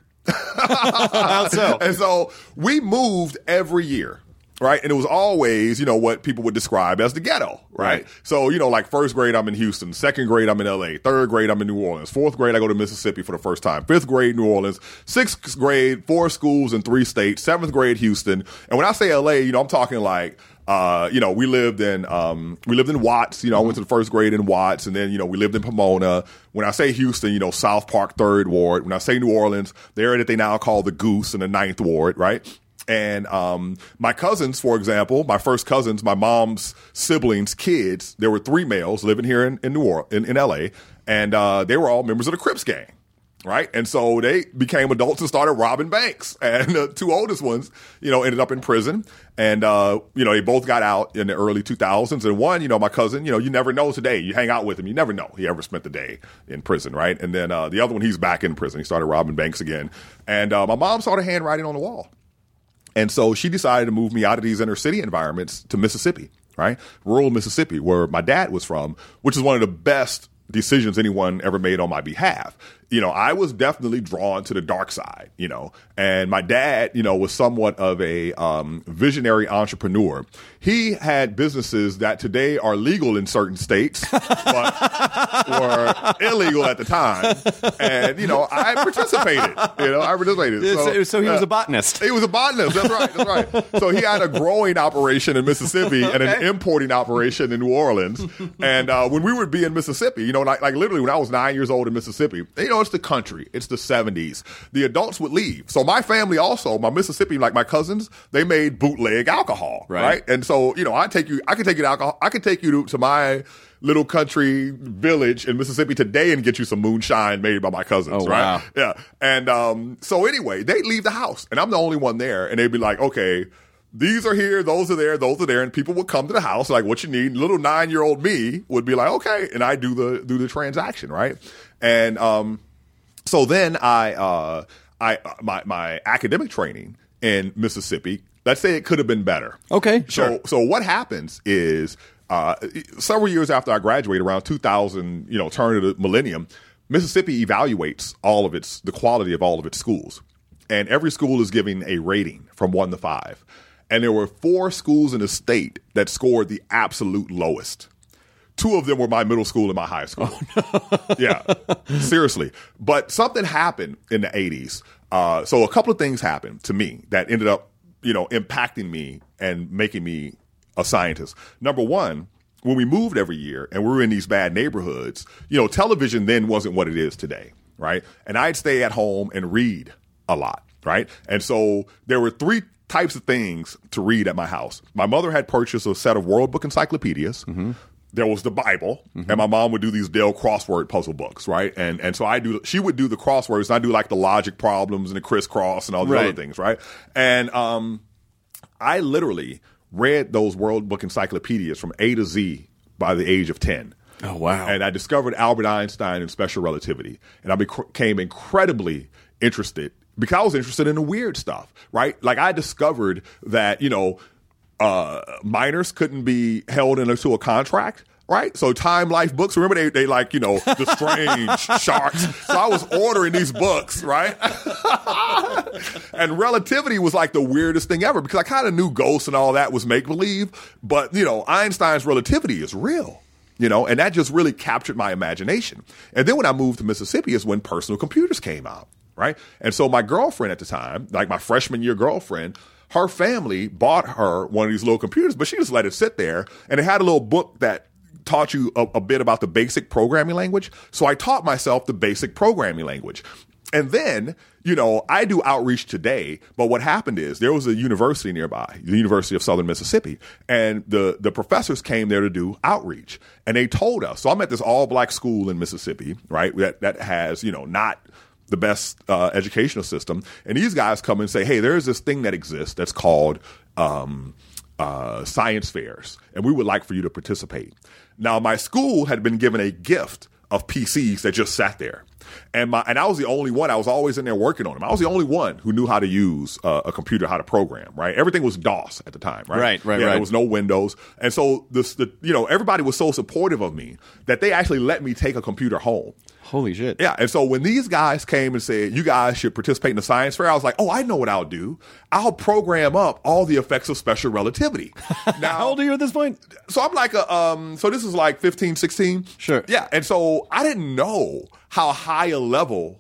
Speaker 1: How so?
Speaker 5: And so we moved every year. Right. And it was always, you know, what people would describe as the ghetto. Right?
Speaker 1: Right.
Speaker 5: So, you know, like first grade, I'm in Houston. Second grade, I'm in L A. Third grade, I'm in New Orleans. Fourth grade, I go to Mississippi for the first time. Fifth grade, New Orleans. Sixth grade, four schools in three states. Seventh grade, Houston. And when I say L A, you know, I'm talking like, uh, you know, we lived in, um, we lived in Watts. You know, I went to the first grade in Watts. And then, you know, we lived in Pomona. When I say Houston, you know, South Park, third ward. When I say New Orleans, the area that they now call the Goose in the ninth ward. Right. And um, my cousins, for example, my first cousins, my mom's siblings, kids, there were three males living here in, in New Orleans, in, in L A, and uh, they were all members of the Crips gang, right? And so they became adults and started robbing banks. And the two oldest ones, you know, ended up in prison. And, uh, you know, they both got out in the early two thousands. And one, you know, my cousin, you know, you never know today. You hang out with him, you never know he ever spent the day in prison, right? And then uh, the other one, he's back in prison. He started robbing banks again. And uh, my mom saw the handwriting on the wall. And so she decided to move me out of these inner city environments to Mississippi, right? Rural Mississippi, where my dad was from, which is one of the best decisions anyone ever made on my behalf. You know, I was definitely drawn to the dark side, you know, and my dad, you know, was somewhat of a um, visionary entrepreneur. He had businesses that today are legal in certain states, but were illegal at the time. And, you know, I participated, you know, I participated.
Speaker 1: So, so he was
Speaker 5: uh,
Speaker 1: a botanist.
Speaker 5: He was a botanist. That's right. That's right. So he had a growing operation in Mississippi and an importing operation in New Orleans. And uh, when we would be in Mississippi, you know, like, like literally when I was nine years old in Mississippi, you know, it's the country. It's the seventies. The adults would leave. So my family also, my Mississippi, like my cousins, they made bootleg alcohol, right?
Speaker 1: Right.
Speaker 5: And so, you know, I take you, I could take you to alcohol. I could take you to, to my little country village in Mississippi today and get you some moonshine made by my cousins,
Speaker 1: Oh,
Speaker 5: right?
Speaker 1: wow.
Speaker 5: Yeah. And um, so anyway, they'd leave the house and I'm the only one there. And they'd be like, okay, these are here, those are there, those are there. And people would come to the house like, what you need? Little nine-year-old me would be like, okay. And I do the, do the transaction, right? And um, so then I, uh, I, my, my academic training in Mississippi, let's say it could have been better.
Speaker 1: Okay, sure.
Speaker 5: So, so what happens is, uh, several years after I graduated, around two thousand, you know, turn of the millennium, Mississippi evaluates all of its, the quality of all of its schools. And every school is giving a rating from one to five. And there were four schools in the state that scored the absolute lowest. Two of them were my middle school and my high school. Oh, no. Yeah, seriously. But something happened in the eighties. Uh, so a couple of things happened to me that ended up, you know, impacting me and making me a scientist. Number one, when we moved every year and we were in these bad neighborhoods, you know, television then wasn't what it is today, right? And I'd stay at home and read a lot, right? And so there were three types of things to read at my house. My mother had purchased a set of World Book Encyclopedias. Mm-hmm. There was the Bible, mm-hmm. and my mom would do these Dell crossword puzzle books, right? And and so I do. She would do the crosswords, and I do like the logic problems and the crisscross and all the
Speaker 1: Right.
Speaker 5: other things, right? And um, I literally read those World Book Encyclopedias from A to Z by the age of ten.
Speaker 1: Oh, wow.
Speaker 5: And I discovered Albert Einstein and special relativity, and I became incredibly interested because I was interested in the weird stuff, right? Like I discovered that, you know, uh, minors couldn't be held into a contract, right? So Time Life books, remember they, they like, you know, the strange sharks. So I was ordering these books, right? And relativity was like the weirdest thing ever because I kind of knew ghosts and all that was make believe, but you know, Einstein's relativity is real. You know, and that just really captured my imagination. And then when I moved to Mississippi is when personal computers came out, right? And so my girlfriend at the time, like my freshman year girlfriend, her family bought her one of these little computers, but she just let it sit there. And it had a little book that taught you a, a bit about the basic programming language. So I taught myself the basic programming language. and then, you know, I do outreach today, but what happened is there was a university nearby, the University of Southern Mississippi, and the, the professors came there to do outreach. And they told us, so I'm at this all-black school in Mississippi, right, that, that has, you know, not the best uh, educational system. And these guys come and say, hey, there's this thing that exists that's called um, uh, science fairs, and we would like for you to participate. Now, my school had been given a gift of P Cs that just sat there. And my and I was the only one. I was always in there working on them. I was the only one who knew how to use uh, a computer, how to program, right? Everything was DOS at the time, right?
Speaker 1: Right, right,
Speaker 5: yeah,
Speaker 1: right.
Speaker 5: There was no Windows. And so, this, the you know, everybody was so supportive of me that they actually let me take a computer home.
Speaker 1: Holy shit.
Speaker 5: Yeah, and so when these guys came and said, you guys should participate in the science fair, I was like, oh, I know what I'll do. I'll program up all the effects of special relativity. Now,
Speaker 1: How old are you at this point?
Speaker 5: So I'm like, a, um, so this is like fifteen, sixteen.
Speaker 1: Sure.
Speaker 5: Yeah, and so I didn't know how high a level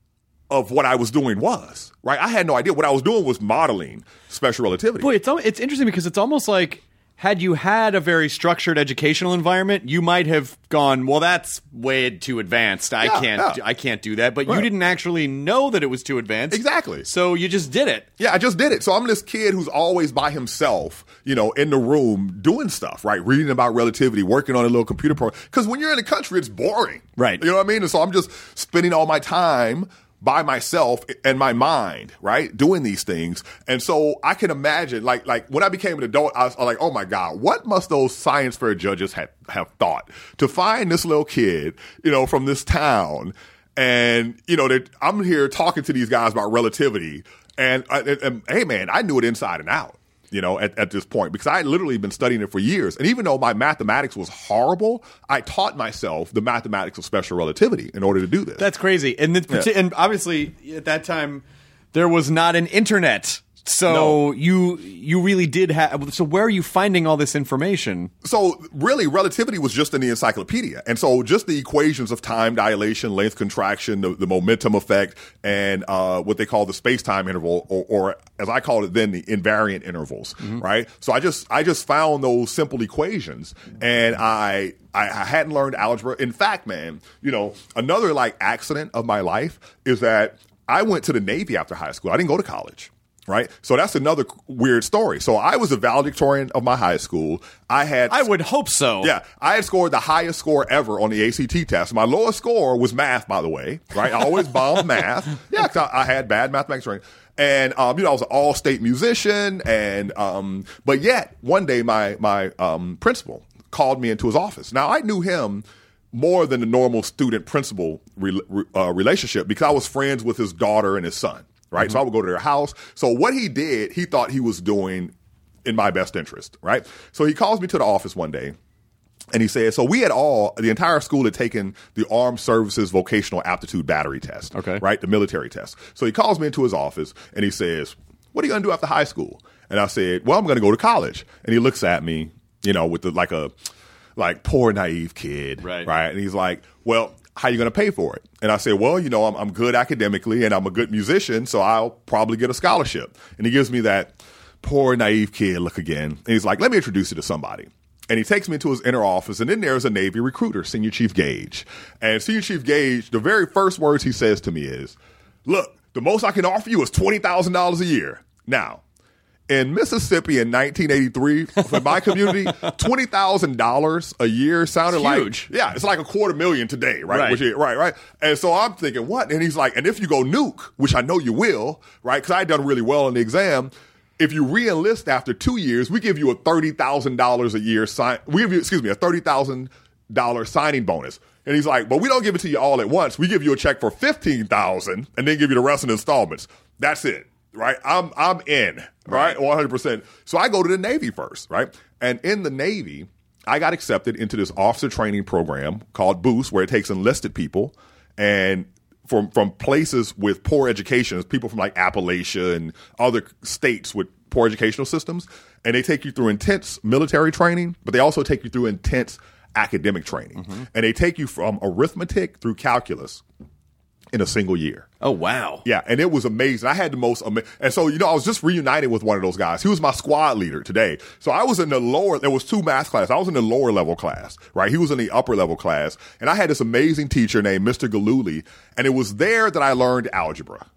Speaker 5: of what I was doing was, right? I had no idea. What I was doing was modeling special relativity.
Speaker 1: Boy, it's al- it's interesting because it's almost like had you had a very structured educational environment, you might have gone, well, that's way too advanced. I
Speaker 5: Yeah,
Speaker 1: can't
Speaker 5: yeah.
Speaker 1: do- I can't do that. But you
Speaker 5: Right.
Speaker 1: didn't actually know that it was too advanced.
Speaker 5: Exactly.
Speaker 1: So you just did it.
Speaker 5: Yeah, I just did it. So I'm this kid who's always by himself, you know, in the room doing stuff, right? Reading about relativity, working on a little computer program. Because when you're in the country, it's boring.
Speaker 1: Right.
Speaker 5: You know what I mean? And so I'm just spending all my time by myself and my mind, right? Doing these things. And so I can imagine, like, like when I became an adult, I was like, oh my God, what must those science fair judges have, have thought to find this little kid, you know, from this town. And, you know, that I'm here talking to these guys about relativity. And, and, and hey, man, I knew it inside and out, you know, at, at this point, because I had literally been studying it for years. And even though my mathematics was horrible, I taught myself the mathematics of special relativity in order to do this.
Speaker 1: That's crazy. And, this,
Speaker 5: Yeah.
Speaker 1: and obviously, at that time, there was not an internet. So
Speaker 5: No.
Speaker 1: you you really did have. So where are you finding all this information?
Speaker 5: So really, relativity was just in the encyclopedia. And so just the equations of time dilation, length contraction, the, the momentum effect, and uh, what they call the space-time interval, or, or as I called it then, the invariant intervals, right? So I just I just found those simple equations, and I I, I hadn't learned algebra. In fact, man, you know, another like accident of my life is that I went to the Navy after high school. I didn't go to college. Right. So that's another weird story. So I was a valedictorian of my high school. I had.
Speaker 1: I would hope so.
Speaker 5: Yeah. I had scored the highest score ever on the A C T test. My lowest score was math, by the way. Right. I always bombed math. Yeah. Cause I, I had bad mathematics training. And, um, you know, I was an all state musician. And, um, but yet one day my, my, um, principal called me into his office. Now I knew him more than the normal student principal re- uh, relationship because I was friends with his daughter and his son. Right. Mm-hmm. So I would go to their house. So what he did, he thought he was doing in my best interest. Right. So he calls me to the office one day and he said, so we had all, the entire school had taken the Armed Services Vocational Aptitude Battery Test.
Speaker 1: Okay.
Speaker 5: Right. The military test. So he calls me into his office and he says, what are you going to do after high school? And I said, well, I'm going to go to college. And he looks at me, you know, with the, like a, like poor naive kid.
Speaker 1: Right.
Speaker 5: Right. And he's like, well, how are you going to pay for it? And I said, well, you know, I'm, I'm good academically and I'm a good musician, so I'll probably get a scholarship. And he gives me that poor, naive kid look again. And he's like, let me introduce you to somebody. And he takes me into his inner office, and then there's a Navy recruiter, Senior Chief Gage. And Senior Chief Gage, the very first words he says to me is, look, the most I can offer you is twenty thousand dollars a year. Now, in Mississippi in nineteen eighty-three, for my community, twenty thousand dollars a year sounded
Speaker 1: It's
Speaker 5: like,
Speaker 1: huge.
Speaker 5: yeah, it's like a quarter million today, right?
Speaker 1: Right.
Speaker 5: Which is, right, right. And so I'm thinking, what? And he's like, and if you go nuke, which I know you will, right? Because I had done really well in the exam. If you re-enlist after two years, we give you a thirty thousand dollars a year sign. We give you, excuse me, a thirty thousand dollars signing bonus. And he's like, but we don't give it to you all at once. We give you a check for fifteen thousand dollars and then give you the rest in installments. That's it. Right. I'm, I'm in, right? one hundred percent. So I go to the Navy first, right? And in the Navy, I got accepted into this officer training program called Boost, where it takes enlisted people and from, from places with poor education, people from like Appalachia and other states with poor educational systems. And they take you through intense military training, but they also take you through intense academic training. Mm-hmm. And they take you from arithmetic through calculus. in a single year.
Speaker 1: Oh, wow.
Speaker 5: Yeah, and it was amazing. I had the most amazing. And so, you know, I was just reunited with one of those guys. He was my squad leader today. So I was in the lower, there was two math classes. I was in the lower level class, right? He was in the upper level class. And I had this amazing teacher named Mister Galuli. And it was there that I learned algebra.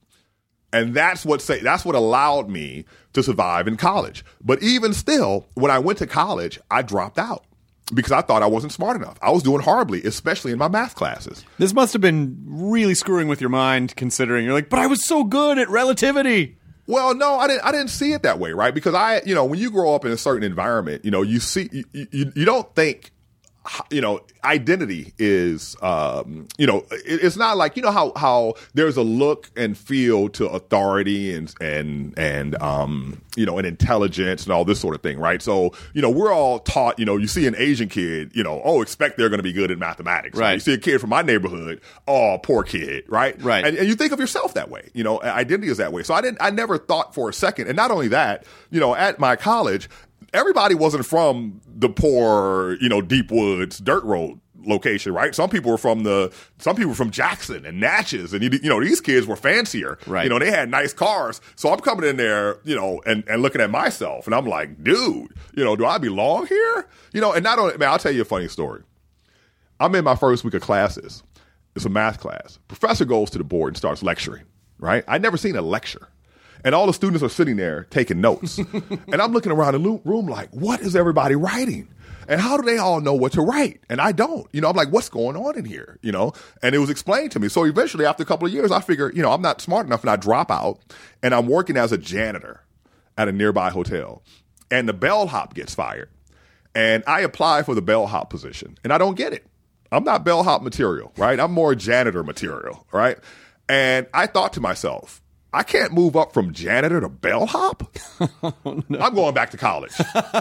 Speaker 5: And that's what say, that's what allowed me to survive in college. But even still, when I went to college, I dropped out. Because I thought I wasn't smart enough. I was doing horribly, especially in my math classes.
Speaker 1: This must have been really screwing with your mind, considering you're like, but I was so good at relativity.
Speaker 5: Well, no, I didn't. I didn't see it that way, right? Because I, you know, when you grow up in a certain environment, you know, you see, you, you, you don't think, you know, identity is, um, you know, it, it's not like, you know, how, how there's a look and feel to authority and, and, and, um, you know, and intelligence and all this sort of thing, right? So, you know, we're all taught, you know, you see an Asian kid, you know, oh, expect they're going to be good at mathematics.
Speaker 1: Right.
Speaker 5: You see a kid from my neighborhood, oh, poor kid, right?
Speaker 1: Right.
Speaker 5: And, and you think of yourself that way, you know, identity is that way. So I didn't, I never thought for a second. And not only that, you know, at my college, everybody wasn't from the poor, you know, Deep Woods dirt road location, right? Some people were from the, some people were from Jackson and Natchez, and you, you know, these kids were fancier,
Speaker 1: right?
Speaker 5: You know, they had nice cars. So I'm coming in there, you know, and, and looking at myself, and I'm like, dude, you know, do I belong here? You know, and not only, man, I'll tell you a funny story. I'm in my first week of classes. It's a math class. Professor goes to the board and starts lecturing, right? I'd never seen a lecture. And all the students are sitting there taking notes. And I'm looking around the room like, what is everybody writing? And how do they all know what to write? And I don't. You know, I'm like, what's going on in here? You know, and it was explained to me. So eventually, after a couple of years, I figure, you know, I'm not smart enough, and I drop out. And I'm working as a janitor at a nearby hotel. And the bellhop gets fired. And I apply for the bellhop position. And I don't get it. I'm not bellhop material, right? I'm more janitor material, right? And I thought to myself, I can't move up from janitor to bellhop. Oh, no. I'm going back to college.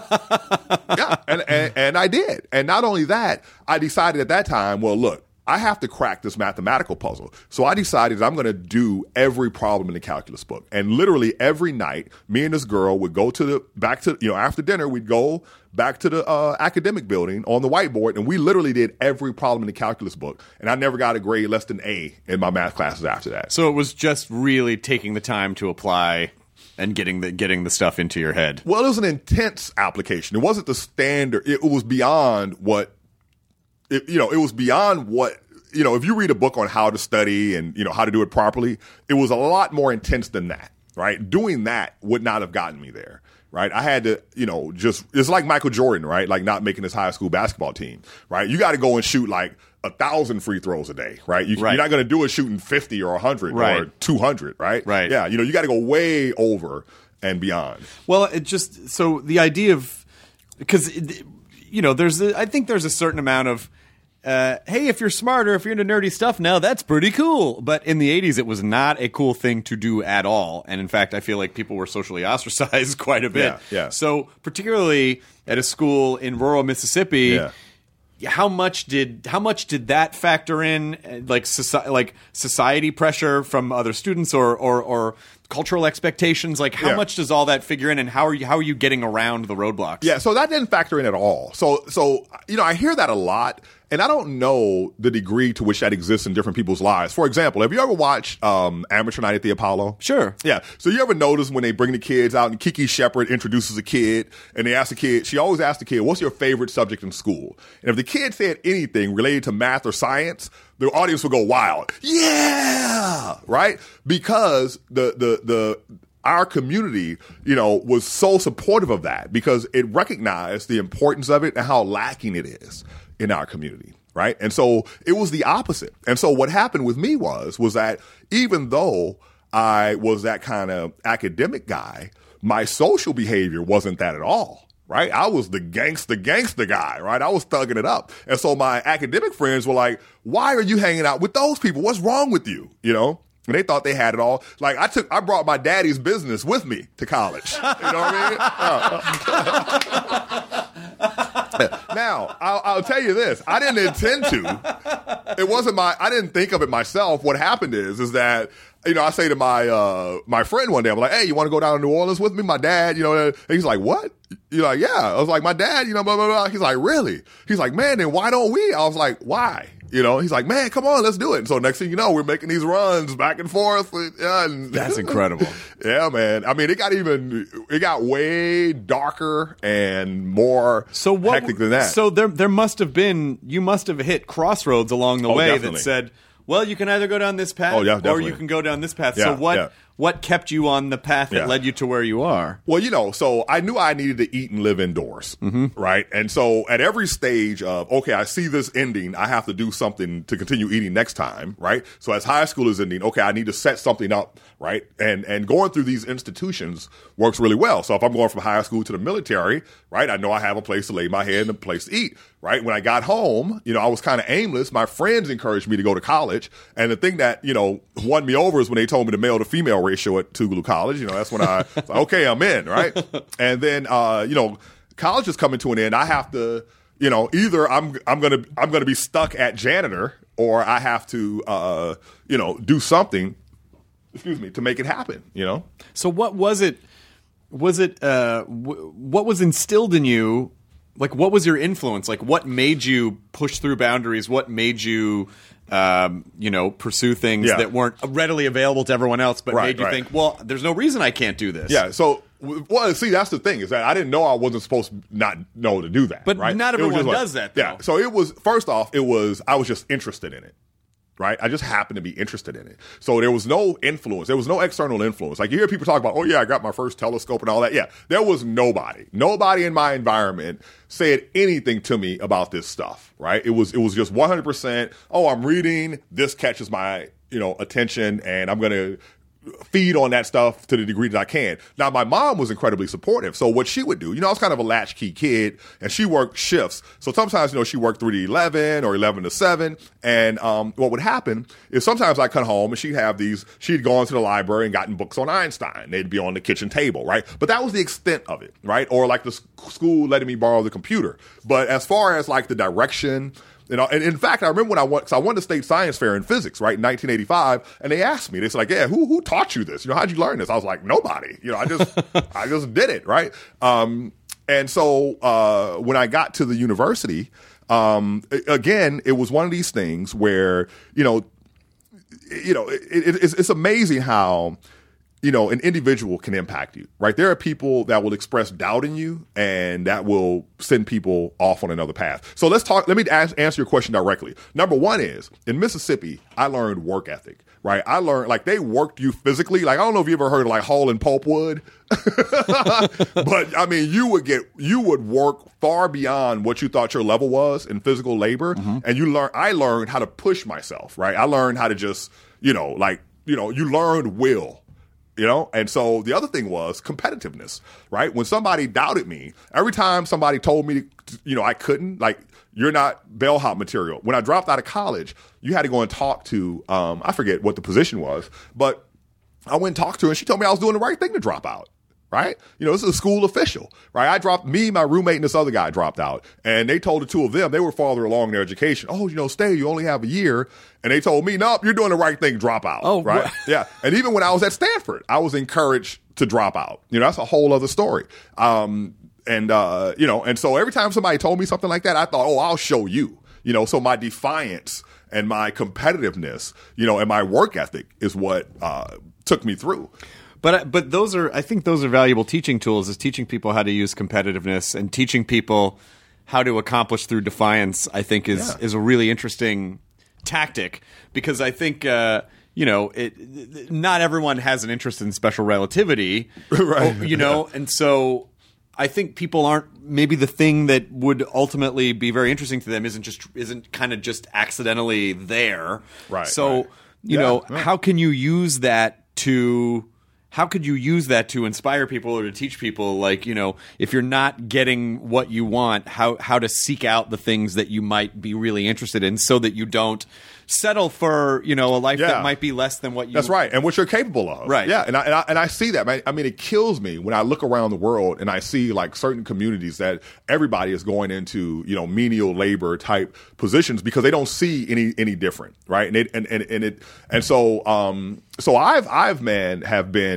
Speaker 5: yeah, and, and and I did. And not only that, I decided at that time, well, look, I have to crack this mathematical puzzle. So I decided I'm going to do every problem in the calculus book. And literally every night, me and this girl would go to the, back to, you know, after dinner, we'd go back to the uh, academic building on the whiteboard, and we literally did every problem in the calculus book. And I never got a grade less than A in my math classes after that.
Speaker 1: So it was just really taking the time to apply and getting the getting the stuff into your head.
Speaker 5: Well, it was an intense application. It wasn't the standard. It was beyond what, it, you know, it was beyond what, you know, if you read a book on how to study and, you know, how to do it properly, it was a lot more intense than that, right? Doing that would not have gotten me there. Right. I had to, you know, just, it's like Michael Jordan, right? Like not making his high school basketball team, right? You got to go and shoot like a thousand free throws a day, right? You,
Speaker 1: right.
Speaker 5: You're not going to do it shooting fifty or a hundred
Speaker 1: right.
Speaker 5: or two hundred, right?
Speaker 1: Right.
Speaker 5: Yeah. You know, you got to go way over and beyond.
Speaker 1: Well, it just, so the idea of, because, you know, there's, a, I think there's a certain amount of, Uh, hey, if you're smarter, if you're into nerdy stuff now, that's pretty cool. But in the eighties, it was not a cool thing to do at all. And in fact, I feel like people were socially ostracized quite a bit.
Speaker 5: Yeah, yeah.
Speaker 1: So particularly at a school in rural Mississippi,
Speaker 5: Yeah.
Speaker 1: how much did how much did that factor in, like soci- like society pressure from other students or or, or cultural expectations? Like how
Speaker 5: Yeah.
Speaker 1: much does all that figure in, and how are you how are you getting around the roadblocks?
Speaker 5: Yeah, so that didn't factor in at all. So, so you know, I hear that a lot, and I don't know the degree to which that exists in different people's lives. For example, have you ever watched um, Amateur Night at the Apollo?
Speaker 1: Sure.
Speaker 5: Yeah. So you ever notice when they bring the kids out and Kiki Shepard introduces a kid, and they ask the kid, she always asks the kid, what's your favorite subject in school? And if the kid said anything related to math or science, the audience will go wild. Yeah! Right? Because the, the, the, our community, you know, was so supportive of that because it recognized the importance of it and how lacking it is in our community, right? And so it was the opposite. And so what happened with me was, was that even though I was that kind of academic guy, my social behavior wasn't that at all, right? I was the gangster, gangster guy, right? I was thugging it up. And so my academic friends were like, why are you hanging out with those people? What's wrong with you? You know? And they thought they had it all. Like I took, I brought my daddy's business with me to college. You know what I mean? Uh. Now, I'll, I'll tell you this. I didn't intend to. It wasn't my, I didn't think of it myself. What happened is, is that, you know, I say to my, uh, my friend one day, I'm like, hey, you want to go down to New Orleans with me? My dad, you know, and he's like, what? You're like, yeah. I was like, my dad, you know, blah, blah, blah. He's like, really? He's like, man, then why don't we? I was like, why? You know, he's like, man, come on, let's do it. And so next thing you know, we're making these runs back and forth. Yeah, and
Speaker 1: That's incredible.
Speaker 5: Yeah, man. I mean, it got even, it got way darker and more
Speaker 1: So what,
Speaker 5: hectic than that.
Speaker 1: So there, there must have been, you must have hit crossroads along the
Speaker 5: Oh,
Speaker 1: way
Speaker 5: definitely.
Speaker 1: that said, well, you can either go down this path
Speaker 5: Oh, yeah,
Speaker 1: or
Speaker 5: definitely.
Speaker 1: you can go down this path.
Speaker 5: Yeah,
Speaker 1: so what,
Speaker 5: yeah.
Speaker 1: what kept you on the path that
Speaker 5: Yeah.
Speaker 1: led you to where you are?
Speaker 5: Well, you know, so I knew I needed to eat and live indoors,
Speaker 1: Mm-hmm.
Speaker 5: right? And so at every stage of, okay, I see this ending, I have to do something to continue eating next time, right? So as high school is ending, okay, I need to set something up, right? And and going through these institutions works really well. So if I'm going from high school to the military, right, I know I have a place to lay my head and a place to eat, right? When I got home, you know, I was kind of aimless. My friends encouraged me to go to college. And the thing that, you know, won me over is when they told me the male to female ratio at Tougaloo College. You know, that's when I was like, okay, I'm in, right? And then, uh, you know, college is coming to an end. I have to, you know, either I'm I'm gonna I'm gonna be stuck at janitor, or I have to, uh, you know, do something, excuse me, to make it happen. You know.
Speaker 1: So what was it? Was it uh, w- what was instilled in you? Like, what was your influence? Like, what made you push through boundaries? What made you, um, you know, pursue things
Speaker 5: Yeah.
Speaker 1: that weren't readily available to everyone else, but
Speaker 5: Right,
Speaker 1: made you
Speaker 5: right.
Speaker 1: think, well, there's no reason I can't do this.
Speaker 5: Yeah. So, well, see, that's the thing is that I didn't know I wasn't supposed to not know to do that.
Speaker 1: But
Speaker 5: right?
Speaker 1: not
Speaker 5: It was
Speaker 1: everyone
Speaker 5: just like-
Speaker 1: does that, though.
Speaker 5: Yeah. So it was first off, it was I was just interested in it. Right, I just happened to be interested in it. So there was no influence. There was no external influence. Like you hear people talk about, oh yeah, I got my first telescope and all that. Yeah, there was nobody. Nobody in my environment said anything to me about this stuff. Right? It was it was just one hundred percent. Oh, I'm reading. This catches my you know attention, and I'm gonna feed on that stuff to the degree that I can. Now, my mom was incredibly supportive. So what she would do, you know, I was kind of a latchkey kid, and she worked shifts. So sometimes, you know, she worked three to eleven or eleven to seven. And um, what would happen is sometimes I'd come home and she'd have these, she'd gone to the library and gotten books on Einstein. They'd be on the kitchen table, right? But that was the extent of it, right? Or like the sc- school letting me borrow the computer. But as far as like the direction, you know, and in fact, I remember when I went, because I won the state science fair in physics, right, in nineteen eighty-five, and they asked me, they said, like, yeah, who who taught you this? You know, how'd you learn this? I was like, nobody. You know, I just I just did it, right? Um, and so uh, when I got to the university, um, again, it was one of these things where, you know, you know, it, it, it's, it's amazing how, you know, an individual can impact you, right? There are people that will express doubt in you and that will send people off on another path. So let's talk, let me ask, answer your question directly. Number one is, in Mississippi, I learned work ethic, right? I learned, like, they worked you physically. Like, I don't know if you ever heard of, like, hauling pulpwood, but, I mean, you would get, you would work far beyond what you thought your level was in physical labor. Mm-hmm. And you learn, I learned how to push myself, right? I learned how to just, you know, like, you know, you learned will. You know, and so the other thing was competitiveness, right? When somebody doubted me, every time somebody told me, you know, I couldn't, like, you're not bellhop material. When I dropped out of college, you had to go and talk to, um, I forget what the position was, but I went and talked to her and she told me I was doing the right thing to drop out. Right? You know, this is a school official, right? I dropped, me, my roommate, and this other guy dropped out. And they told the two of them, they were farther along in their education. Oh, you know, stay, you only have a year. And they told me, nope, you're doing the right thing, drop out.
Speaker 1: Oh,
Speaker 5: right?
Speaker 1: What?
Speaker 5: Yeah. And even when I was at Stanford, I was encouraged to drop out. You know, that's a whole other story. Um, and, uh, you know, and so every time somebody told me something like that, I thought, oh, I'll show you. You know, so my defiance and my competitiveness, you know, and my work ethic is what uh, took me through.
Speaker 1: But but those are, I think those are valuable teaching tools, is teaching people how to use competitiveness and teaching people how to accomplish through defiance, I think is,
Speaker 5: Yeah.
Speaker 1: is a really interesting tactic, because I think, uh, you know, it, not everyone has an interest in special relativity,
Speaker 5: Right.
Speaker 1: you know, and so I think people aren't, maybe the thing that would ultimately be very interesting to them isn't just, isn't kind of just accidentally there.
Speaker 5: Right,
Speaker 1: So,
Speaker 5: right.
Speaker 1: you
Speaker 5: Yeah,
Speaker 1: know,
Speaker 5: yeah.
Speaker 1: how can you use that to, how could you use that to inspire people or to teach people, like, you know, if you're not getting what you want, how, how to seek out the things that you might be really interested in so that you don't settle for, you know, a life
Speaker 5: Yeah.
Speaker 1: that might be less than what you...
Speaker 5: That's right, and what you're capable of.
Speaker 1: Right.
Speaker 5: Yeah, and I, and I and I see that, man. I mean, it kills me when I look around the world and I see like certain communities that everybody is going into, you know, menial labor type positions because they don't see any any different, right? And it and and, and it and so um so I've I've man have been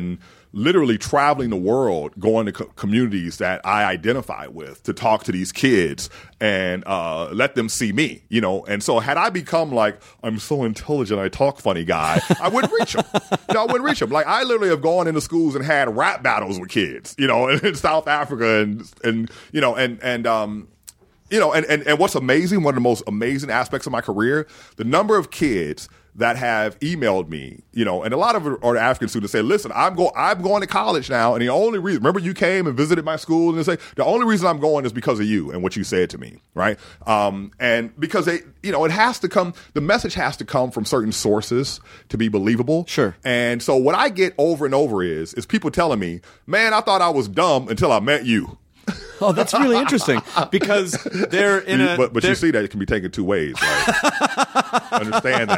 Speaker 5: literally traveling the world, going to co- communities that I identify with to talk to these kids and uh, let them see me, you know. And so had I become like, I'm so intelligent, I talk funny guy, I wouldn't reach them. You know, I wouldn't reach them. Like, I literally have gone into schools and had rap battles with kids, you know, in, in South Africa and, and you know, and, and, um, you know, and, and, and what's amazing, one of the most amazing aspects of my career, the number of kids that have emailed me, you know, and a lot of it are African students say, listen, I'm go, I'm going to college now. And the only reason, remember you came and visited my school and they say, the only reason I'm going is because of you and what you said to me. Right. Um, and because they, you know, it has to come, the message has to come from certain sources to be believable.
Speaker 1: Sure.
Speaker 5: And so what I get over and over is, is people telling me, man, I thought I was dumb until I met you.
Speaker 1: Oh, that's really interesting because they're in a.
Speaker 5: But, but you see that it can be taken two ways. Right? Understand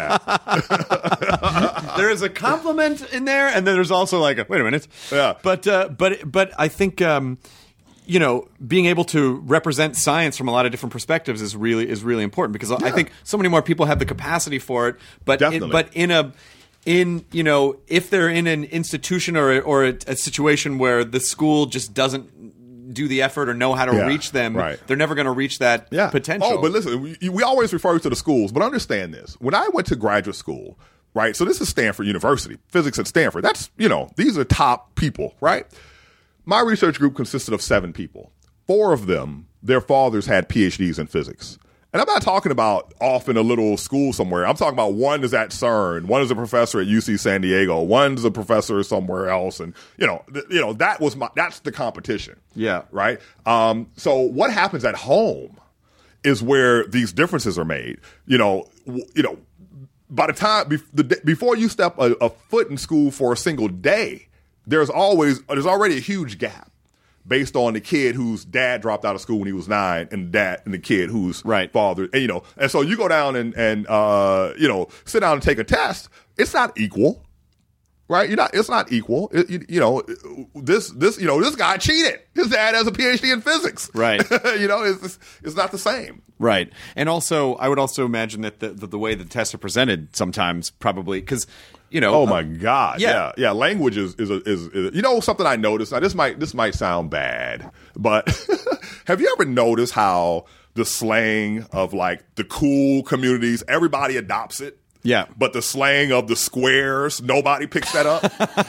Speaker 5: that.
Speaker 1: There is a compliment in there, and then there's also like, a, wait a minute.
Speaker 5: Yeah.
Speaker 1: But uh, but but I think um, you know, being able to represent science from a lot of different perspectives is really is really important because yeah. I think so many more people have the capacity for it. But in, but in a in you know, if they're in an institution or or a, a situation where the school just doesn't do the effort or know how to
Speaker 5: yeah,
Speaker 1: reach them,
Speaker 5: right.
Speaker 1: they're never going to reach that
Speaker 5: yeah.
Speaker 1: potential.
Speaker 5: Oh, but listen, we, we always refer to the schools, but understand this. When I went to graduate school, right, so this is Stanford University, physics at Stanford. That's, you know, these are top people, right? My research group consisted of seven people. Four of them, their fathers had P H Ds in physics. And I'm not talking about off in a little school somewhere. I'm talking about one is at CERN, one is a professor at U C San Diego, one's a professor somewhere else, and you know, th- you know that was my that's the competition.
Speaker 1: Yeah,
Speaker 5: right. Um, so what happens at home is where these differences are made. You know, w- you know, by the time be- the d- before you step a, a foot in school for a single day, there's always there's already a huge gap. Based on the kid whose dad dropped out of school when he was nine, and the dad and the kid whose
Speaker 1: right.
Speaker 5: father, and you know, and so you go down and and uh, you know, sit down and take a test. It's not equal, right? You're not. It's not equal. It, you, you know, this this you know this guy cheated. His dad has a P H D in physics,
Speaker 1: right?
Speaker 5: You know, it's it's not the same.
Speaker 1: Right. And also, I would also imagine that the, the, the way the tests are presented sometimes probably, because, you know.
Speaker 5: Oh, my uh, God.
Speaker 1: Yeah.
Speaker 5: Yeah. yeah. Language is, is, a, is, is, you know, something I noticed. Now, this might, this might sound bad, but have you ever noticed how the slang of like the cool communities, everybody adopts it?
Speaker 1: Yeah.
Speaker 5: But the slang of the squares, nobody picks that up.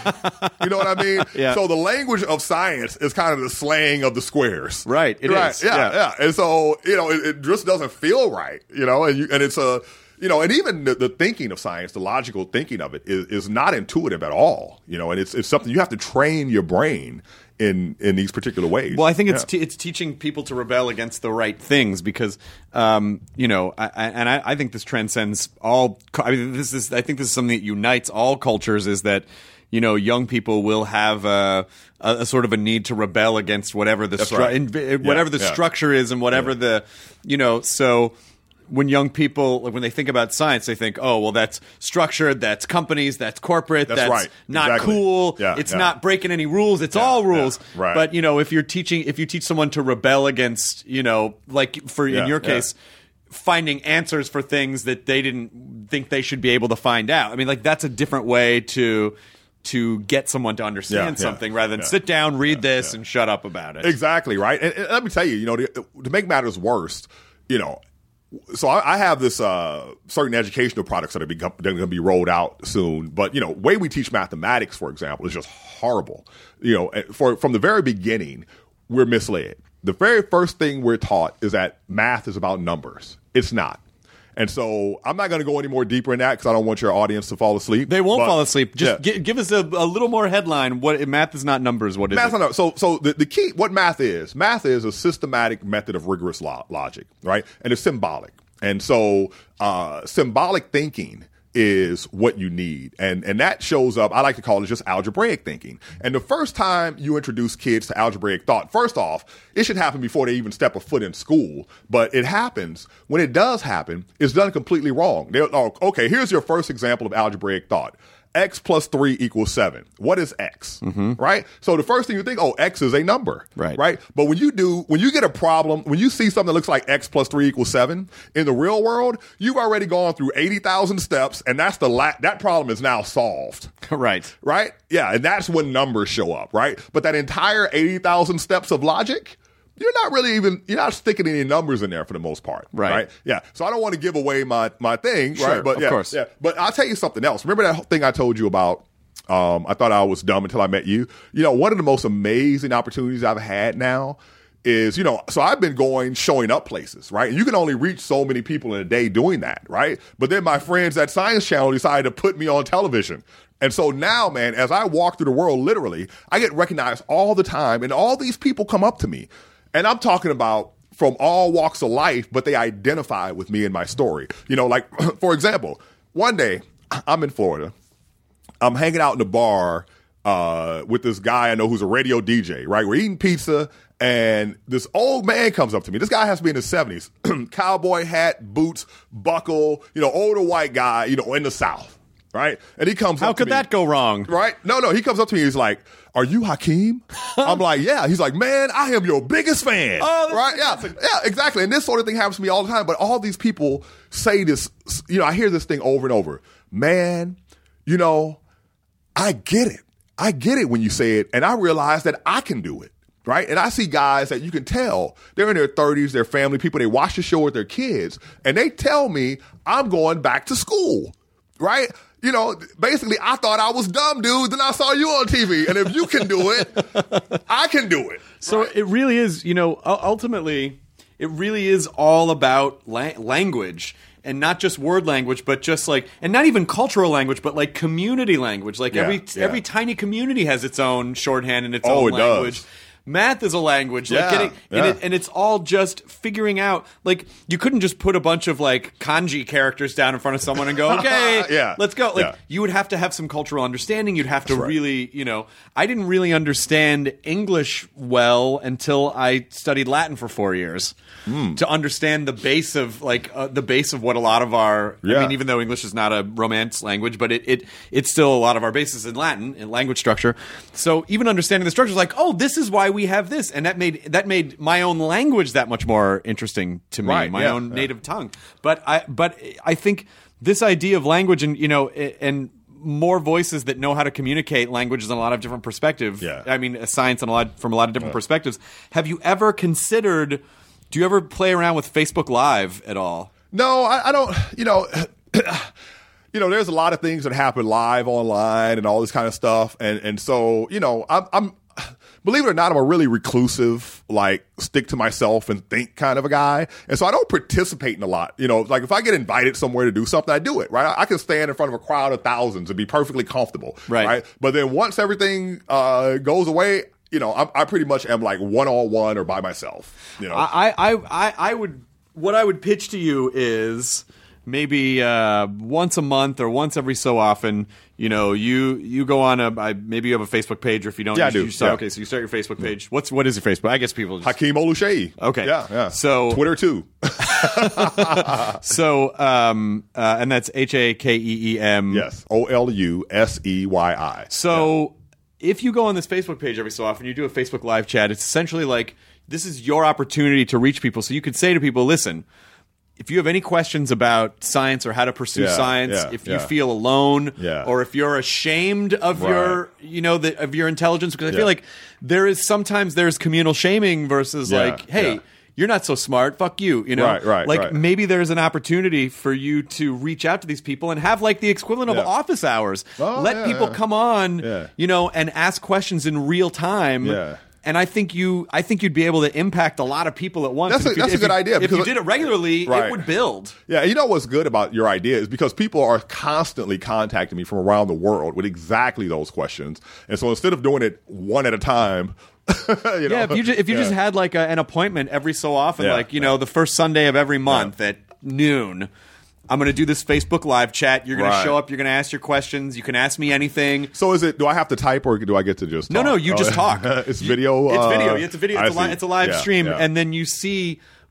Speaker 5: You know what I mean?
Speaker 1: Yeah.
Speaker 5: So the language of science is kind of the slang of the squares.
Speaker 1: Right. It
Speaker 5: right.
Speaker 1: is.
Speaker 5: Yeah,
Speaker 1: yeah.
Speaker 5: Yeah. And so, you know, it, it just doesn't feel right, you know, and you, and it's a, you know, and even the, the thinking of science, the logical thinking of it is, is not intuitive at all, you know, and it's, it's something you have to train your brain in in these particular ways.
Speaker 1: Well, I think it's
Speaker 5: yeah.
Speaker 1: t- it's teaching people to rebel against the right things because, um, you know, I, I, and I, I think this transcends all. I mean, this is I think this is something that unites all cultures. Is that, you know, young people will have a, a, a sort of a need to rebel against whatever the stru-
Speaker 5: right.
Speaker 1: in, whatever
Speaker 5: yeah,
Speaker 1: the
Speaker 5: yeah.
Speaker 1: structure is and whatever yeah. the, you know, so. When young people, like when they think about science, they think, "Oh, well, that's structured, that's companies, that's corporate, that's,
Speaker 5: that's right.
Speaker 1: not
Speaker 5: exactly.
Speaker 1: cool,
Speaker 5: yeah,
Speaker 1: it's
Speaker 5: yeah.
Speaker 1: not breaking any rules, it's
Speaker 5: yeah,
Speaker 1: all rules."
Speaker 5: Yeah, right.
Speaker 1: But you know, if you're teaching, if you teach someone to rebel against, you know, like for
Speaker 5: yeah,
Speaker 1: in your
Speaker 5: yeah.
Speaker 1: case, finding answers for things that they didn't think they should be able to find out. I mean, like that's a different way to. to get someone to understand
Speaker 5: yeah, yeah,
Speaker 1: something rather than
Speaker 5: yeah.
Speaker 1: sit down, read
Speaker 5: yeah,
Speaker 1: this,
Speaker 5: yeah.
Speaker 1: and shut up about it.
Speaker 5: Exactly, right? And, and let me tell you, you know, to, to make matters worse, you know, so I, I have this uh, certain educational products that are going to be rolled out soon. But, you know, way we teach mathematics, for example, is just horrible. You know, for from the very beginning, we're misled. The very first thing we're taught is that math is about numbers. It's not. And so I'm not going to go any more deeper in that because I don't want your audience to fall asleep.
Speaker 1: They won't
Speaker 5: but,
Speaker 1: fall asleep. Just
Speaker 5: yeah.
Speaker 1: gi- give us a, a little more headline. What math is not numbers. What is
Speaker 5: math
Speaker 1: it?
Speaker 5: Not, so so the, the key, what math is, math is a systematic method of rigorous lo- logic, right? And it's symbolic. And so uh, symbolic thinking is what you need. And and that shows up, I like to call it just algebraic thinking. And the first time you introduce kids to algebraic thought, first off, it should happen before they even step a foot in school. But it happens. When it does happen, it's done completely wrong. They're, oh, okay, here's your first example of algebraic thought. X plus three equals seven. What is X? Mm-hmm. Right? So the first thing you think, oh, X is a number.
Speaker 1: Right.
Speaker 5: Right? But when you do, when you get a problem, when you see something that looks like X plus three equals seven, in the real world, you've already gone through eighty thousand steps, and that's the la- that problem is now solved.
Speaker 1: Right.
Speaker 5: Right? Yeah, and that's when numbers show up, right? But that entire eighty thousand steps of logic, you're not really even, you're not sticking any numbers in there for the most part.
Speaker 1: Right.
Speaker 5: Right? Yeah. So I don't want to give away my, my thing,
Speaker 1: Sure,
Speaker 5: right? But
Speaker 1: of
Speaker 5: yeah,
Speaker 1: course.
Speaker 5: yeah. But I'll tell you something else. Remember that thing I told you about? Um, I thought I was dumb until I met you. You know, one of the most amazing opportunities I've had now is, you know, so I've been going, showing up places, right? And you can only reach so many people in a day doing that, right? But then my friends at Science Channel decided to put me on television. And so now, man, as I walk through the world, literally, I get recognized all the time, and all these people come up to me. And I'm talking about from all walks of life, but they identify with me and my story. You know, like, for example, one day I'm in Florida. I'm hanging out in the bar uh, with this guy I know who's a radio D J, right? We're eating pizza, and this old man comes up to me. This guy has to be in his seventies. Cowboy hat, boots, buckle, you know, older white guy, you know, in the South, right? And he comes
Speaker 1: How
Speaker 5: up to
Speaker 1: could
Speaker 5: me.
Speaker 1: that go wrong?
Speaker 5: Right? No, no. He comes up to me. He's like, "Are you Hakeem?" I'm like, "Yeah." He's like, "Man, I am your biggest fan."
Speaker 1: Oh, that's
Speaker 5: right? Yeah, yeah, exactly. And this sort of thing happens to me all the time. But all these people say this. You know, I hear this thing over and over. Man, you know, I get it. I get it when you say it, and I realize that I can do it. Right? And I see guys that you can tell they're in their thirties, they're family people, they watch the show with their kids, and they tell me I'm going back to school. Right? You know, basically, I thought I was dumb, dude. Then I saw you on T V. And if you can do it, I can do it.
Speaker 1: So
Speaker 5: right?
Speaker 1: it really is, you know, u- ultimately, it really is all about la- language. And not just word language, but just like, and not even cultural language, but like community language. Like
Speaker 5: Yeah,
Speaker 1: every
Speaker 5: yeah.
Speaker 1: every tiny community has its own shorthand and its
Speaker 5: Oh,
Speaker 1: own
Speaker 5: it does.
Speaker 1: language. Math is a language, like
Speaker 5: Yeah,
Speaker 1: getting, and,
Speaker 5: yeah.
Speaker 1: it, and it's all just figuring out. Like you couldn't just put a bunch of like kanji characters down in front of someone and go, "Okay,
Speaker 5: Yeah,
Speaker 1: let's go." Like
Speaker 5: yeah.
Speaker 1: you would have to have some cultural understanding. You'd have to
Speaker 5: That's right.
Speaker 1: really, you know, I didn't really understand English well until I studied Latin for four years
Speaker 5: Hmm.
Speaker 1: to understand the base of like uh, the base of what a lot of our. I
Speaker 5: Yeah.
Speaker 1: mean, even though English is not a Romance language, but it, it it's still a lot of our basis in Latin in language structure. So even understanding the structure is like, oh, this is why we have this, and that made that made my own language that much more interesting to me,
Speaker 5: Right,
Speaker 1: my
Speaker 5: yeah,
Speaker 1: own
Speaker 5: yeah.
Speaker 1: native tongue. But I but I think this idea of language and you know i- and more voices that know how to communicate languages in a lot of different perspectives.
Speaker 5: Yeah.
Speaker 1: I mean, science and a lot from a lot of different perspectives. Have you ever considered? Do you ever play around with Facebook Live at all?
Speaker 5: No, I, I don't, you know, you know, there's a lot of things that happen live online and all this kind of stuff. And, and so, you know, I'm, I'm, believe it or not, I'm a really reclusive, like stick to myself and think kind of a guy. And so I don't participate in a lot. You know, like if I get invited somewhere to do something, I do it, right? I, I can stand in front of a crowd of thousands and be perfectly comfortable.
Speaker 1: Right.
Speaker 5: Right. But then once everything, uh, goes away, you know, I, I pretty much am like one on one or by myself, you know.
Speaker 1: I, I, I, I would. What I would pitch to you is maybe uh, once a month or once every so often. You know, you you go on a I, maybe you have a Facebook page, or if you don't,
Speaker 5: Yeah,
Speaker 1: you,
Speaker 5: I do.
Speaker 1: you start,
Speaker 5: Yeah.
Speaker 1: okay. So you start your Facebook page. What's what is your Facebook? I guess people. Just,
Speaker 5: Hakeem Oluseyi.
Speaker 1: Okay.
Speaker 5: Yeah, yeah.
Speaker 1: So-
Speaker 5: Twitter too.
Speaker 1: so um uh, and that's H A K E E M.
Speaker 5: Yes. O L U S E Y I.
Speaker 1: So if you go on this Facebook page every so often, you do a Facebook live chat, it's essentially like this is your opportunity to reach people. So you could say to people, listen, if you have any questions about science or how to pursue
Speaker 5: Yeah,
Speaker 1: science,
Speaker 5: yeah,
Speaker 1: if
Speaker 5: yeah.
Speaker 1: you feel alone,
Speaker 5: Yeah.
Speaker 1: or if you're ashamed of
Speaker 5: Right.
Speaker 1: your, you know, the, of your intelligence, because I
Speaker 5: Yeah.
Speaker 1: feel like there is sometimes there's communal shaming versus
Speaker 5: Yeah,
Speaker 1: like, hey,
Speaker 5: yeah.
Speaker 1: you're not so smart, fuck you, you know,
Speaker 5: Right, right,
Speaker 1: like
Speaker 5: right.
Speaker 1: maybe there's an opportunity for you to reach out to these people and have like the equivalent of
Speaker 5: Yeah.
Speaker 1: office hours.
Speaker 5: Oh,
Speaker 1: Let
Speaker 5: yeah,
Speaker 1: people
Speaker 5: yeah.
Speaker 1: come on,
Speaker 5: Yeah.
Speaker 1: you know, and ask questions in real time.
Speaker 5: Yeah.
Speaker 1: And I think you, I think you'd be able to impact a lot of people at once.
Speaker 5: That's
Speaker 1: And
Speaker 5: a-
Speaker 1: if you-
Speaker 5: that's a
Speaker 1: if
Speaker 5: good
Speaker 1: you-
Speaker 5: idea,
Speaker 1: If you
Speaker 5: because-
Speaker 1: did it regularly,
Speaker 5: Right.
Speaker 1: it would build.
Speaker 5: Yeah, you know what's good about your idea is because people are constantly contacting me from around the world with exactly those questions. And so instead of doing it one at a time, you know,
Speaker 1: Yeah, if you just, if you
Speaker 5: yeah.
Speaker 1: just had like a, an appointment every so often,
Speaker 5: Yeah,
Speaker 1: like you know, the first Sunday of every month at noon. I'm going to do this Facebook live chat. You're going
Speaker 5: Right.
Speaker 1: to show up. You're going to ask your questions. You can ask me anything.
Speaker 5: So is it? Do I have to type or do I get to just?
Speaker 1: No,
Speaker 5: talk?
Speaker 1: no, you
Speaker 5: Oh,
Speaker 1: just talk.
Speaker 5: it's
Speaker 1: You-
Speaker 5: video.
Speaker 1: It's
Speaker 5: uh,
Speaker 1: video. It's a video.
Speaker 5: I
Speaker 1: It's a, li-
Speaker 5: see.
Speaker 1: it's a live
Speaker 5: Yeah,
Speaker 1: stream,
Speaker 5: yeah.
Speaker 1: and then you see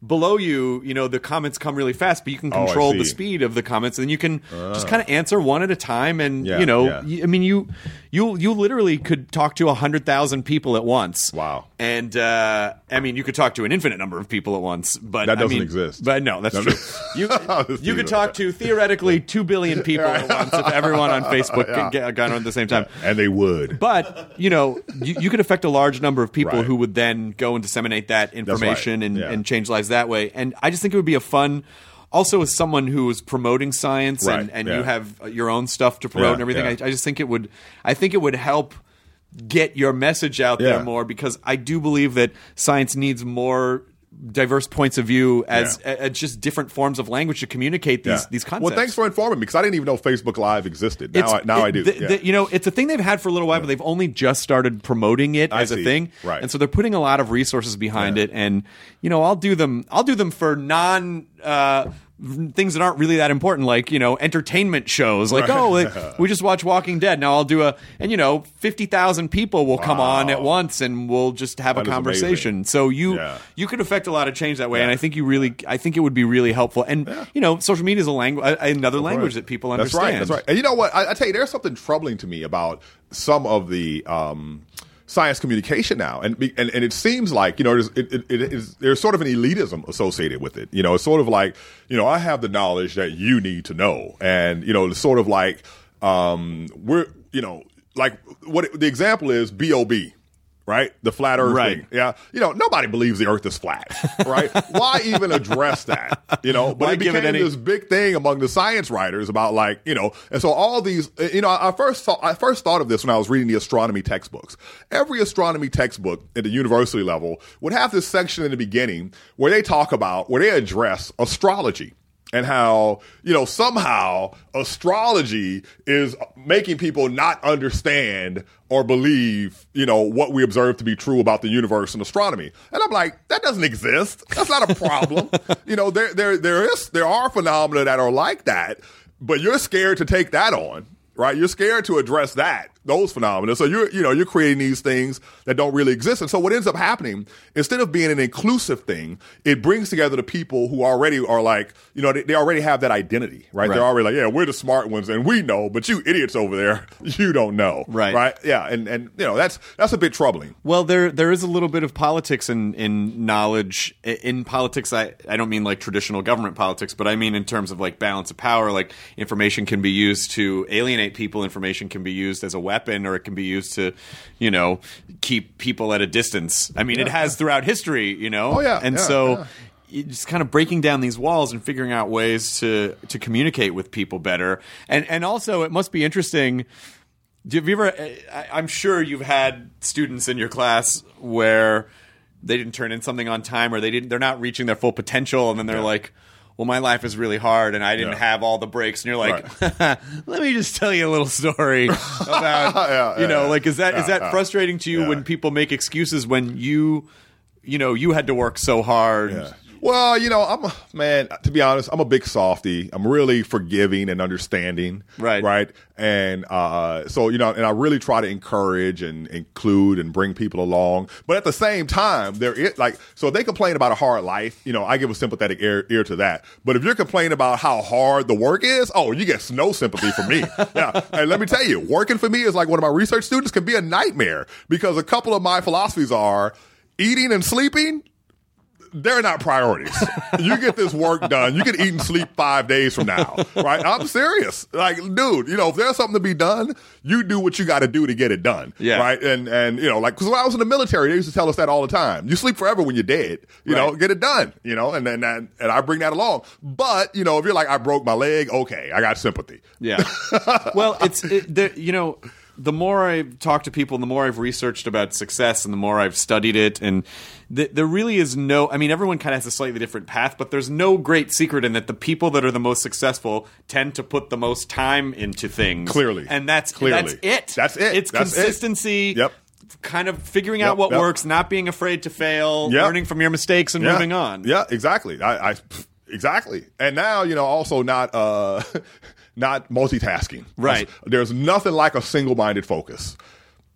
Speaker 1: below you, you know, the comments come really fast, but you can
Speaker 5: Oh, I
Speaker 1: control the
Speaker 5: see.
Speaker 1: speed of the comments, and then you can just kind of answer one at a time. And
Speaker 5: Yeah,
Speaker 1: you know,
Speaker 5: yeah.
Speaker 1: y- I mean, you you you literally could talk to a hundred thousand people at once.
Speaker 5: Wow.
Speaker 1: And uh, I mean, you could talk to an infinite number of people at once, but
Speaker 5: That
Speaker 1: I
Speaker 5: doesn't
Speaker 1: mean-
Speaker 5: exist.
Speaker 1: But no, that's
Speaker 5: No,
Speaker 1: true.
Speaker 5: no.
Speaker 1: You
Speaker 5: Just
Speaker 1: you could
Speaker 5: teasing.
Speaker 1: talk to theoretically two billion people at once if everyone on Facebook
Speaker 5: Yeah.
Speaker 1: could get got on at the same time.
Speaker 5: And they would.
Speaker 1: But you know, you, you could affect a large number of people
Speaker 5: Right.
Speaker 1: who would then go and disseminate that information
Speaker 5: right.
Speaker 1: and,
Speaker 5: Yeah.
Speaker 1: and change lives that way. And I just think it would be a fun. Also, as someone who is promoting science
Speaker 5: Right.
Speaker 1: and, and
Speaker 5: Yeah.
Speaker 1: you have your own stuff to promote
Speaker 5: Yeah.
Speaker 1: and everything,
Speaker 5: Yeah.
Speaker 1: I, I just think it would. I think it would help get your message out
Speaker 5: Yeah.
Speaker 1: there more, because I do believe that science needs more diverse points of view as,
Speaker 5: Yeah.
Speaker 1: as just different forms of language to communicate these
Speaker 5: Yeah.
Speaker 1: these concepts.
Speaker 5: Well, thanks for informing me, because I didn't even know Facebook Live existed. Now,
Speaker 1: It's-
Speaker 5: I, now
Speaker 1: it-
Speaker 5: I do.
Speaker 1: the-
Speaker 5: Yeah.
Speaker 1: the- you know, it's a thing they've had for a little while, but they've only just started promoting it
Speaker 5: I
Speaker 1: as a
Speaker 5: see.
Speaker 1: thing,
Speaker 5: Right.
Speaker 1: and so they're putting a lot of resources behind
Speaker 5: Yeah.
Speaker 1: it. And you know, I'll do them. I'll do them for non. Uh, things that aren't really that important, like, you know, entertainment shows, like,
Speaker 5: Right.
Speaker 1: oh, like, we just watch Walking Dead. Now I'll do a, and you know, fifty thousand people will come on at once, and we'll just have
Speaker 5: That
Speaker 1: a
Speaker 5: is
Speaker 1: conversation.
Speaker 5: amazing.
Speaker 1: So you
Speaker 5: Yeah.
Speaker 1: you could affect a lot of change that way,
Speaker 5: Yeah.
Speaker 1: and I think you really, I think it would be really helpful. And you know, social media is a language, another language that people
Speaker 5: That's
Speaker 1: understand.
Speaker 5: right. That's right. And you know what? I, I tell you, there's something troubling to me about some of the um, science communication now, and be- and, and it seems like, you know, there's, it, it, it is, there's sort of an elitism associated with it. You know, it's sort of like, you know, I have the knowledge that you need to know, and you know, it's sort of like um, we're, you know, like what the example is B O B. Right? The flat earth
Speaker 1: Right.
Speaker 5: thing. Yeah. You know, nobody believes the earth is flat. Right? Why even address that? You know, but
Speaker 1: Why
Speaker 5: it
Speaker 1: give
Speaker 5: became
Speaker 1: it any-
Speaker 5: this big thing among the science writers about, like, you know, and so all these, uh, you know, I first thought, I first thought of this when I was reading the astronomy textbooks. Every astronomy textbook at the university level would have this section in the beginning where they talk about, where they address astrology. And how, you know, somehow astrology is making people not understand or believe, you know, what we observe to be true about the universe and astronomy. And I'm like, that doesn't exist. That's not a problem. You know, there, there, there is, there are phenomena that are like that, but you're scared to take that on, right? You're scared to address that, those phenomena. So you're, you know, you're creating these things that don't really exist. And so what ends up happening, instead of being an inclusive thing, it brings together the people who already are like, you know, they, they already have that identity, right?
Speaker 1: Right.
Speaker 5: They're already like, yeah, we're the smart ones and we know, but you idiots over there, you don't know.
Speaker 1: Right.
Speaker 5: Right. Yeah. And, and, you know, that's, that's a bit troubling.
Speaker 1: Well, there there is a little bit of politics in, in knowledge. I- In politics, I, I don't mean like traditional government politics, but I mean in terms of like balance of power. Like, information can be used to alienate people. Information can be used as a weapon, or it can be used to, you know, keep people at a distance. I mean, it has throughout history, you know.
Speaker 5: Oh, yeah,
Speaker 1: And
Speaker 5: yeah,
Speaker 1: so
Speaker 5: yeah.
Speaker 1: you just kind of breaking down these walls and figuring out ways to to communicate with people better. And and also, it must be interesting. Have you ever? I, I'm sure you've had students in your class where they didn't turn in something on time, or they didn't. They're not reaching their full potential, and then they're
Speaker 5: Yeah.
Speaker 1: like, "Well, my life is really hard, and I didn't
Speaker 5: Yeah.
Speaker 1: have all the breaks." And you're like, "Let me just tell you a little story about,
Speaker 5: Yeah,
Speaker 1: you
Speaker 5: yeah,
Speaker 1: know,
Speaker 5: yeah.
Speaker 1: like is that is
Speaker 5: Yeah,
Speaker 1: that
Speaker 5: yeah.
Speaker 1: frustrating to you
Speaker 5: Yeah.
Speaker 1: when people make excuses when you, you know, you had to work so hard?"
Speaker 5: Yeah. Well, you know, I'm a, man, to be honest, I'm a big softy. I'm really forgiving and understanding.
Speaker 1: Right.
Speaker 5: Right. And, uh, so, you know, and I really try to encourage and include and bring people along. But at the same time, there is like, so if they complain about a hard life, you know, I give a sympathetic ear, ear to that. But if you're complaining about how hard the work is, oh, you get no sympathy from me. Yeah. And let me tell you, working for me is like one of my research students can be a nightmare, because a couple of my philosophies are eating and sleeping. They're not priorities. You get this work done. You can eat and sleep five days from now, right? I'm serious. Like, dude, you know, if there's something to be done, you do what you got to do to get it done,
Speaker 1: Yeah.
Speaker 5: right? And and you know, like, because when I was in the military, they used to tell us that all the time. You sleep forever when you're dead. You know,
Speaker 1: Right.
Speaker 5: get it done. You know, and then and, and I bring that along. But you know, if you're like, I broke my leg, okay, I got sympathy.
Speaker 1: Yeah. Well, it's it, the, you know, the more I talk to people, the more I've researched about success, and the more I've studied it, and th- there really is no. I mean, everyone kind of has a slightly different path, but there's no great secret in that. The people that are the most successful tend to put the most time into things.
Speaker 5: Clearly.
Speaker 1: and that's
Speaker 5: Clearly.
Speaker 1: that's it.
Speaker 5: That's it.
Speaker 1: It's
Speaker 5: That's it.
Speaker 1: consistency.
Speaker 5: Yep.
Speaker 1: Kind of figuring
Speaker 5: Yep,
Speaker 1: out what
Speaker 5: yep.
Speaker 1: works, not being afraid to fail,
Speaker 5: Yep.
Speaker 1: learning from your mistakes, and
Speaker 5: Yeah.
Speaker 1: moving on.
Speaker 5: Yeah, exactly. I, I exactly. And now, you know, also not uh not multitasking.
Speaker 1: Right.
Speaker 5: There's nothing like a single-minded focus.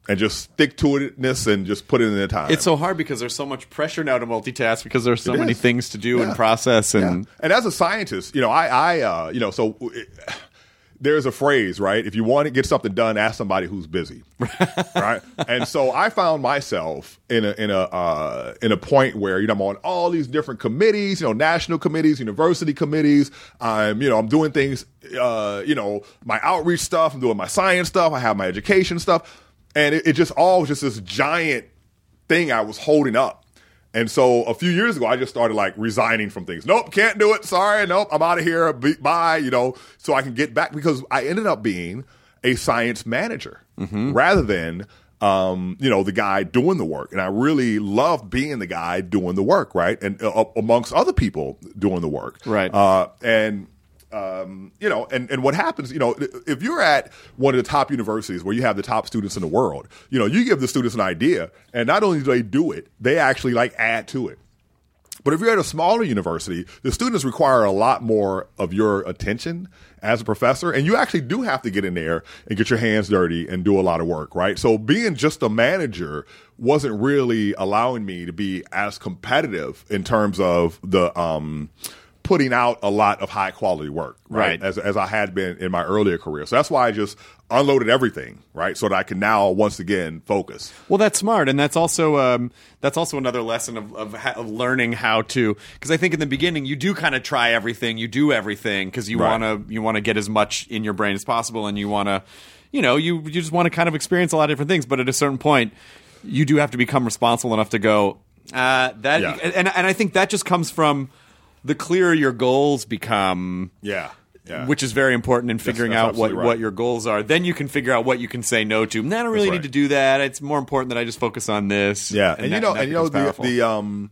Speaker 5: and just stick to itness and just put it in the time.
Speaker 1: It's so hard because there's so much pressure now to multitask because there's so
Speaker 5: It
Speaker 1: many
Speaker 5: is.
Speaker 1: things to do
Speaker 5: Yeah.
Speaker 1: and process. And
Speaker 5: Yeah. And as a scientist, you know, I, I uh, you know, so it, there's a phrase, right? If you want to get something done, ask somebody who's busy, right? And so I found myself in a in a uh, in a point where you know I'm on all these different committees, you know, national committees, university committees. I'm you know I'm doing things, uh, you know, my outreach stuff. I'm doing my science stuff. I have my education stuff, and it, it just all was just this giant thing I was holding up. And so a few years ago, I just started like resigning from things. Nope, can't do it. Sorry, nope, I'm out of here. Bye, you know, so I can get back because I ended up being a science manager mm-hmm. rather than, um, you know, the guy doing the work. And I really loved being the guy doing the work, right? And uh, amongst other people doing the work.
Speaker 1: Right.
Speaker 5: Uh, and Um, you know, and, and what happens, you know, if you're at one of the top universities where you have the top students in the world, you know, you give the students an idea and not only do they do it, they actually like add to it. But if you're at a smaller university, the students require a lot more of your attention as a professor, and you actually do have to get in there and get your hands dirty and do a lot of work, right? So being just a manager wasn't really allowing me to be as competitive in terms of the, um, putting out a lot of high quality work, right?
Speaker 1: Right.
Speaker 5: As, as I had been in my earlier career. So that's why I just unloaded everything, right? So that I can now once again focus.
Speaker 1: Well, that's smart, and that's also um, that's also another lesson of of, ha- of learning how to. Because I think in the beginning you do kind of try everything, you do everything because you
Speaker 5: Right.
Speaker 1: want to you want to get as much in your brain as possible, and you want to, you know, you you just want to kind of experience a lot of different things. But at a certain point, you do have to become responsible enough to go uh, that,
Speaker 5: Yeah.
Speaker 1: and and I think that just comes from the clearer your goals become.
Speaker 5: Yeah. Yeah.
Speaker 1: Which is very important in figuring
Speaker 5: that's
Speaker 1: out what,
Speaker 5: absolutely right.
Speaker 1: what your goals are. Then you can figure out what you can say no to. I don't really
Speaker 5: That's right.
Speaker 1: need to do that. It's more important that I just focus on this.
Speaker 5: Yeah, and,
Speaker 1: that-
Speaker 5: you know,
Speaker 1: that
Speaker 5: and you know
Speaker 1: becomes
Speaker 5: the
Speaker 1: powerful.
Speaker 5: the um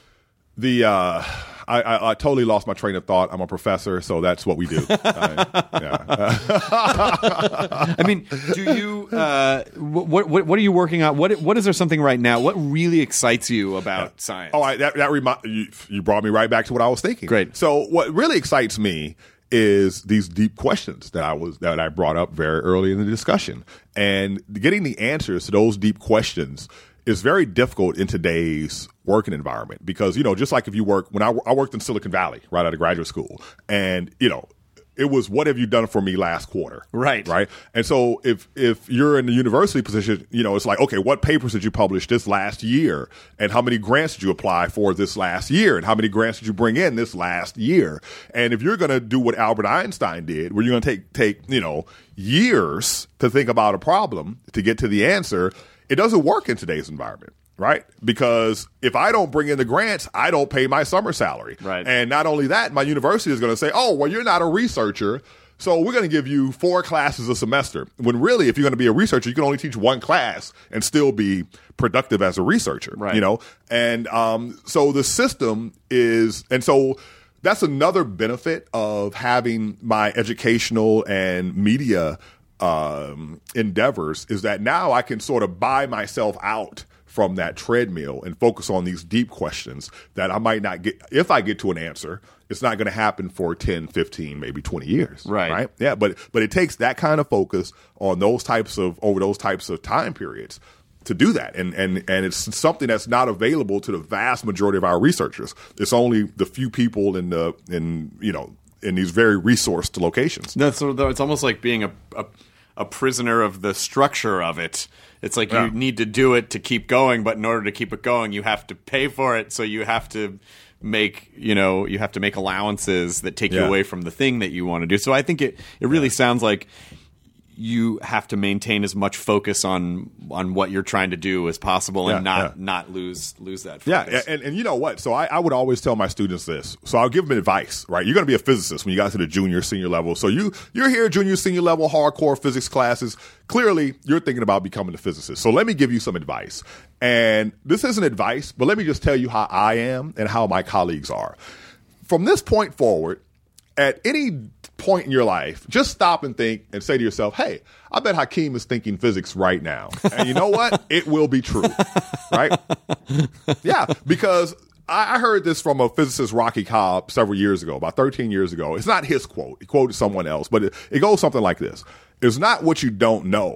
Speaker 5: the uh, I, I I totally lost my train of thought. I'm a professor, so that's what we do. I, yeah.
Speaker 1: I mean, do you? Uh, what what what are you working on? What what is there something right now? What really excites you about science?
Speaker 5: Oh, I, that that remi- you, you brought me right back to what I was thinking.
Speaker 1: Great.
Speaker 5: So what really excites me is these deep questions that I was that I brought up very early in the discussion, and getting the answers to those deep questions is very difficult in today's working environment because, you know, just like if you work when I, I worked in Silicon Valley right out of graduate school, and you know, it was what have you done for me last quarter,
Speaker 1: Right.
Speaker 5: right? And so if if you're in the university position, you know, it's like, okay, what papers did you publish this last year, and how many grants did you apply for this last year, and how many grants did you bring in this last year? And if you're going to do what Albert Einstein did, where you're going to take take you know years to think about a problem to get to the answer, it doesn't work in today's environment. Right? Because if I don't bring in the grants, I don't pay my summer salary.
Speaker 1: Right.
Speaker 5: And not only that, my university is going to say, oh, well, you're not a researcher, so we're going to give you four classes a semester. When really, if you're going to be a researcher, you can only teach one class and still be productive as a researcher.
Speaker 1: Right.
Speaker 5: You know? And um, so the system is, and so that's another benefit of having my educational and media um, endeavors is that now I can sort of buy myself out from that treadmill and focus on these deep questions that I might not get. If I get to an answer, it's not going to happen for ten, fifteen, maybe twenty years.
Speaker 1: Right.
Speaker 5: Right. Yeah. But, but it takes that kind of focus on those types of, over those types of time periods to do that. And, and, and it's something that's not available to the vast majority of our researchers. It's only the few people in the, in, you know, in these very resourced locations.
Speaker 1: No, so though it's almost like being a, a a prisoner of the structure of it. It's like
Speaker 5: Yeah.
Speaker 1: you need to do it to keep going, but in order to keep it going, you have to pay for it. So you have to make, you know, you have to make allowances that take you
Speaker 5: Yeah.
Speaker 1: away from the thing that you want to do. So I think it, it really sounds like you have to maintain as much focus on on what you're trying to do as possible and
Speaker 5: Yeah,
Speaker 1: not
Speaker 5: yeah.
Speaker 1: not lose lose that
Speaker 5: Yeah,
Speaker 1: focus.
Speaker 5: and, and you know what? So I, I would always tell my students this. So I'll give them advice, right? You're going to be a physicist when you got to the junior, senior level. So you, you're here, junior, senior level, hardcore physics classes. Clearly, you're thinking about becoming a physicist. So let me give you some advice. And this isn't advice, but let me just tell you how I am and how my colleagues are. From this point forward, at any point in your life, just stop and think and say to yourself, hey, I bet Hakeem is thinking physics right now. And you know what? It will be true, right? Yeah, because I I heard this from a physicist, Rocky Cobb, several years ago, about thirteen years ago. It's not his quote. He quoted someone else, but it, it goes something like this. It's not what you don't know.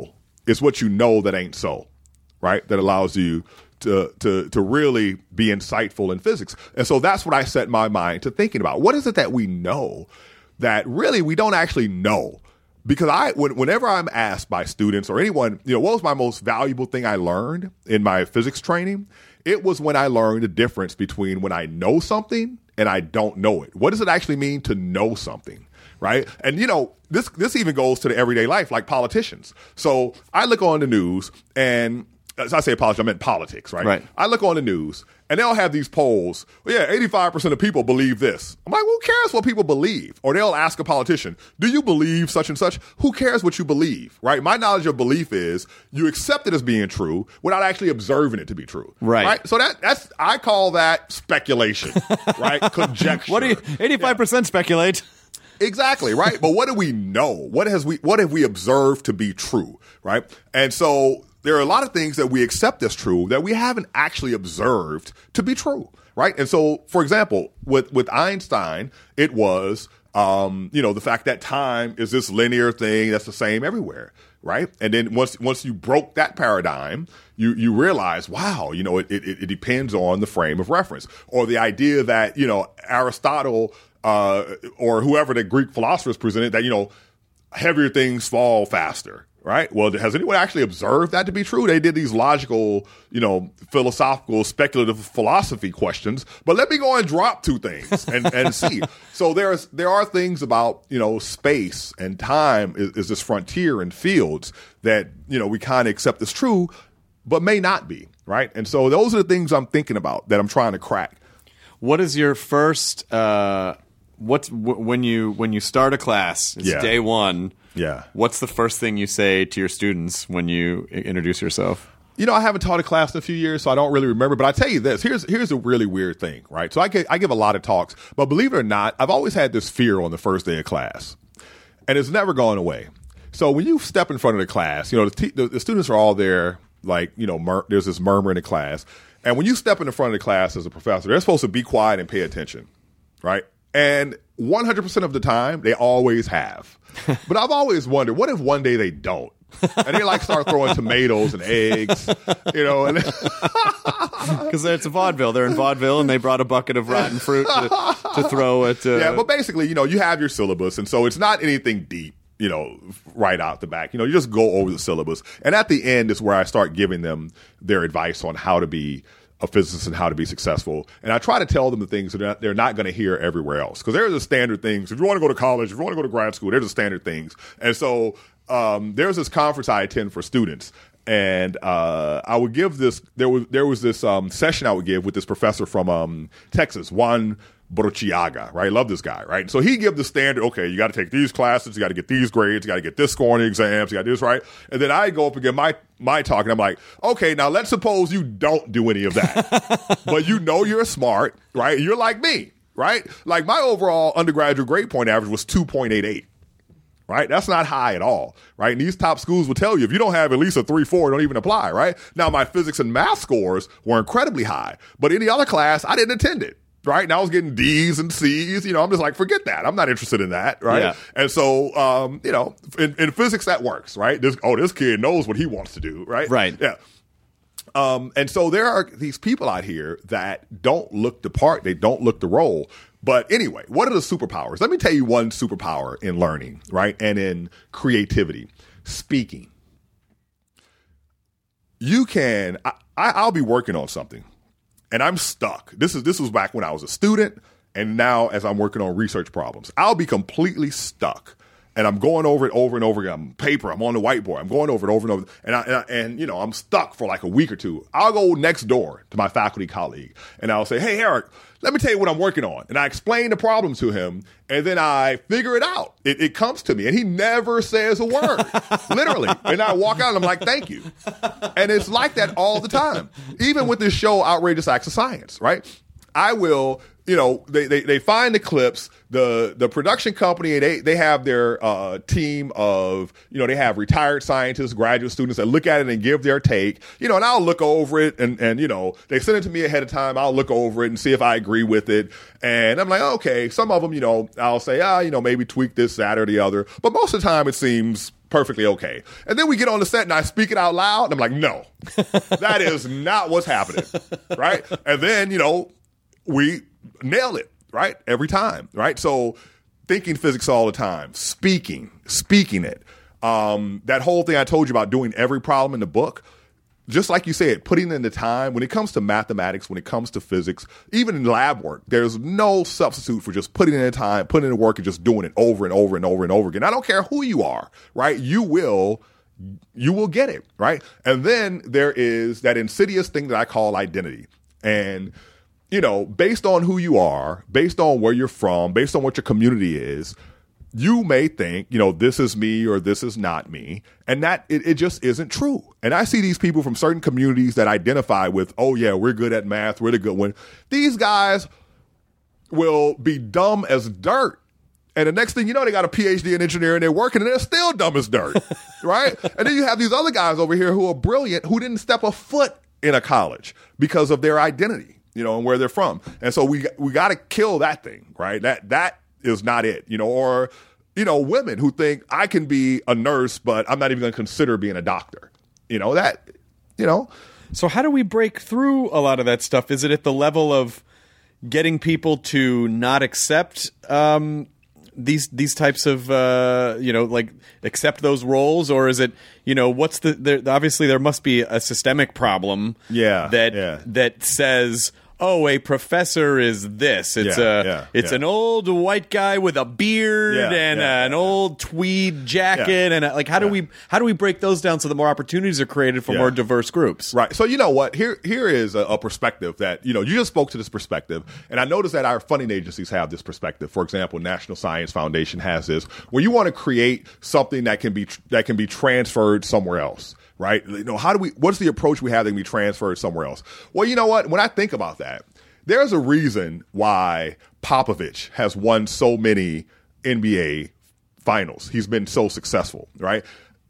Speaker 5: It's what you know that ain't so, right? That allows you to to to really be insightful in physics. And so that's what I set my mind to thinking about. What is it that we know that really we don't actually know? Because I, when, whenever I'm asked by students or anyone, you know, what was my most valuable thing I learned in my physics training? It was when I learned the difference between when I know something and I don't know it. What does it actually mean to know something, right? And, you know, this this even goes to the everyday life, like politicians. So I look on the news and, as I say politics, I meant politics, right?
Speaker 1: Right.
Speaker 5: I look on the news and they'll have these polls. Well, yeah, eighty-five percent of people believe this. I'm like, who cares what people believe? Or they'll ask a politician, do you believe such and such? Who cares what you believe, right? My knowledge of belief is you accept it as being true without actually observing it to be true.
Speaker 1: Right.
Speaker 5: Right. So that that's I call that speculation, right? Conjecture.
Speaker 1: What do you, eighty-five percent speculate.
Speaker 5: Exactly, right? But what do we know? What has we what have we observed to be true, right? And so there are a lot of things that we accept as true that we haven't actually observed to be true, right? And so, for example, with with Einstein, it was um, you know, the fact that time is this linear thing that's the same everywhere, right? And then once once you broke that paradigm, you you realize, wow, you know, it it, it depends on the frame of reference, or the idea that, you know, Aristotle uh, or whoever the Greek philosophers presented that, you know, heavier things fall faster. Right. Well, has anyone actually observed that to be true? They did these logical, you know, philosophical, speculative philosophy questions. But let me go and drop two things and, and see. So there's there are things about, you know, space and time is, is this frontier and fields that, you know, we kind of accept as true, but may not be. Right. And so those are the things I'm thinking about that I'm trying to crack.
Speaker 1: What is your first? Uh, what's w- when you when you start a class? It's
Speaker 5: Yeah.
Speaker 1: day one.
Speaker 5: Yeah.
Speaker 1: What's the first thing you say to your students when you i- introduce yourself?
Speaker 5: You know, I haven't taught a class in a few years, so I don't really remember. But I tell you this, here's here's a really weird thing, right? So I get, I give a lot of talks, but believe it or not, I've always had this fear on the first day of class, and it's never gone away. So when you step in front of the class, you know, the, te- the, the students are all there, like, you know, mur- there's this murmur in the class. And when you step in the front of the class as a professor, they're supposed to be quiet and pay attention, right? And one hundred percent of the time, they always have. But I've always wondered, what if one day they don't? And they like start throwing tomatoes and eggs, you know. And
Speaker 1: Because it's a vaudeville. They're in vaudeville, and they brought a bucket of rotten fruit to, to throw at. Uh,
Speaker 5: yeah, but basically, you know, you have your syllabus, and so it's not anything deep, you know, right out the back. You know, you just go over the syllabus. And at the end is where I start giving them their advice on how to be a physicist and how to be successful. And I try to tell them the things that they're not, they're not going to hear everywhere else. Because there's the standard things. If you want to go to college, if you want to go to grad school, there's the standard things. And so um, there's this conference I attend for students. And uh, I would give this, there was there was this um, session I would give with this professor from um, Texas, Juan Borchiaga, right? Love this guy, right? So he give the standard, okay, you got to take these classes, you got to get these grades, you got to get this score on the exams, you got to do this, right? And then I go up and get my, my talk, and I'm like, okay, now let's suppose you don't do any of that. But you know you're smart, right? You're like me, right? Like my overall undergraduate grade point average was two point eight eight. Right? That's not high at all, right? And these top schools will tell you if you don't have at least a three four, don't even apply, right? Now, my physics and math scores were incredibly high, but any other class, I didn't attend it, right? And I was getting D's and C's. You know, I'm just like, forget that. I'm not interested in that, right?
Speaker 1: Yeah.
Speaker 5: And so, um, you know, in, in physics, that works, right? This, oh, this kid knows what he wants to do, right?
Speaker 1: Right.
Speaker 5: Yeah. Um, and so there are these people out here that don't look the part. They don't look the role. But anyway, what are the superpowers? Let me tell you one superpower in learning, right? And in creativity, speaking. You can, I, I'll be working on something and I'm stuck. This is, this was back when I was a student. And now as I'm working on research problems, I'll be completely stuck. And I'm going over it over and over again. I'm paper. I'm on the whiteboard. I'm going over it over and over. And, I, and, I, and, you know, I'm stuck for like a week or two. I'll go next door to my faculty colleague and I'll say, hey, Eric, let me tell you what I'm working on. And I explain the problem to him and then I figure it out. It, it comes to me and he never says a word, literally. And I walk out and I'm like, thank you. And it's like that all the time. Even with this show, Outrageous Acts of Science, right? I will, you know, they, they, they find the clips, the, the production company, and they, they have their uh, team of, you know, they have retired scientists, graduate students that look at it and give their take, you know, and I'll look over it and, and, you know, they send it to me ahead of time. I'll look over it and see if I agree with it. And I'm like, okay, some of them, you know, I'll say, ah, you know, maybe tweak this, that, or the other. But most of the time it seems perfectly okay. And then we get on the set and I speak it out loud and I'm like, no, that is not what's happening, right? And then, you know, we nail it, right? Every time, right? So thinking physics all the time, speaking, speaking it. Um, that whole thing I told you about doing every problem in the book, just like you said, putting in the time. When it comes to mathematics, when it comes to physics, even in lab work, there's no substitute for just putting in the time, putting in the work, and just doing it over and over and over and over again. I don't care who you are, right? You will, you will get it, right? And then there is that insidious thing that I call identity. And, you know, based on who you are, based on where you're from, based on what your community is, you may think, you know, this is me or this is not me. And that it, it just isn't true. And I see these people from certain communities that identify with, oh, yeah, we're good at math. We're the good one. These guys will be dumb as dirt. And the next thing you know, they got a P H D in engineering, they're working, and they're still dumb as dirt, right? And then you have these other guys over here who are brilliant, who didn't step a foot in a college because of their identity, you know, and where they're from. And so we we got to kill that thing, right? That that. is not it, you know, or, you know, women who think I can be a nurse, but I'm not even going to consider being a doctor, you know, that, you know.
Speaker 1: So how do we break through a lot of that stuff? Is it at the level of getting people to not accept um, these these types of, uh, you know, like accept those roles? Or is it, you know, what's the, there, obviously there must be a systemic problem
Speaker 5: yeah,
Speaker 1: that
Speaker 5: yeah.
Speaker 1: that says, oh, a professor is this. It's
Speaker 5: yeah,
Speaker 1: a
Speaker 5: yeah,
Speaker 1: it's
Speaker 5: yeah.
Speaker 1: an old white guy with a beard
Speaker 5: Yeah,
Speaker 1: and
Speaker 5: yeah,
Speaker 1: uh, an
Speaker 5: yeah.
Speaker 1: old tweed jacket,
Speaker 5: Yeah.
Speaker 1: and uh, like how do
Speaker 5: Yeah.
Speaker 1: we how do we break those down so that more opportunities are created for
Speaker 5: Yeah.
Speaker 1: more diverse groups?
Speaker 5: Right. So you know what? Here here is a, a perspective that, you know, you just spoke to this perspective, and I noticed that our funding agencies have this perspective. For example, National Science Foundation has this, where you want to create something that can be that can be transferred somewhere else. Right? You know, how do we? What's the approach we have that can be transferred somewhere else? Well, you know what? When I think about that, there's a reason why Popovich has won so many N B A finals. He's been so successful, right?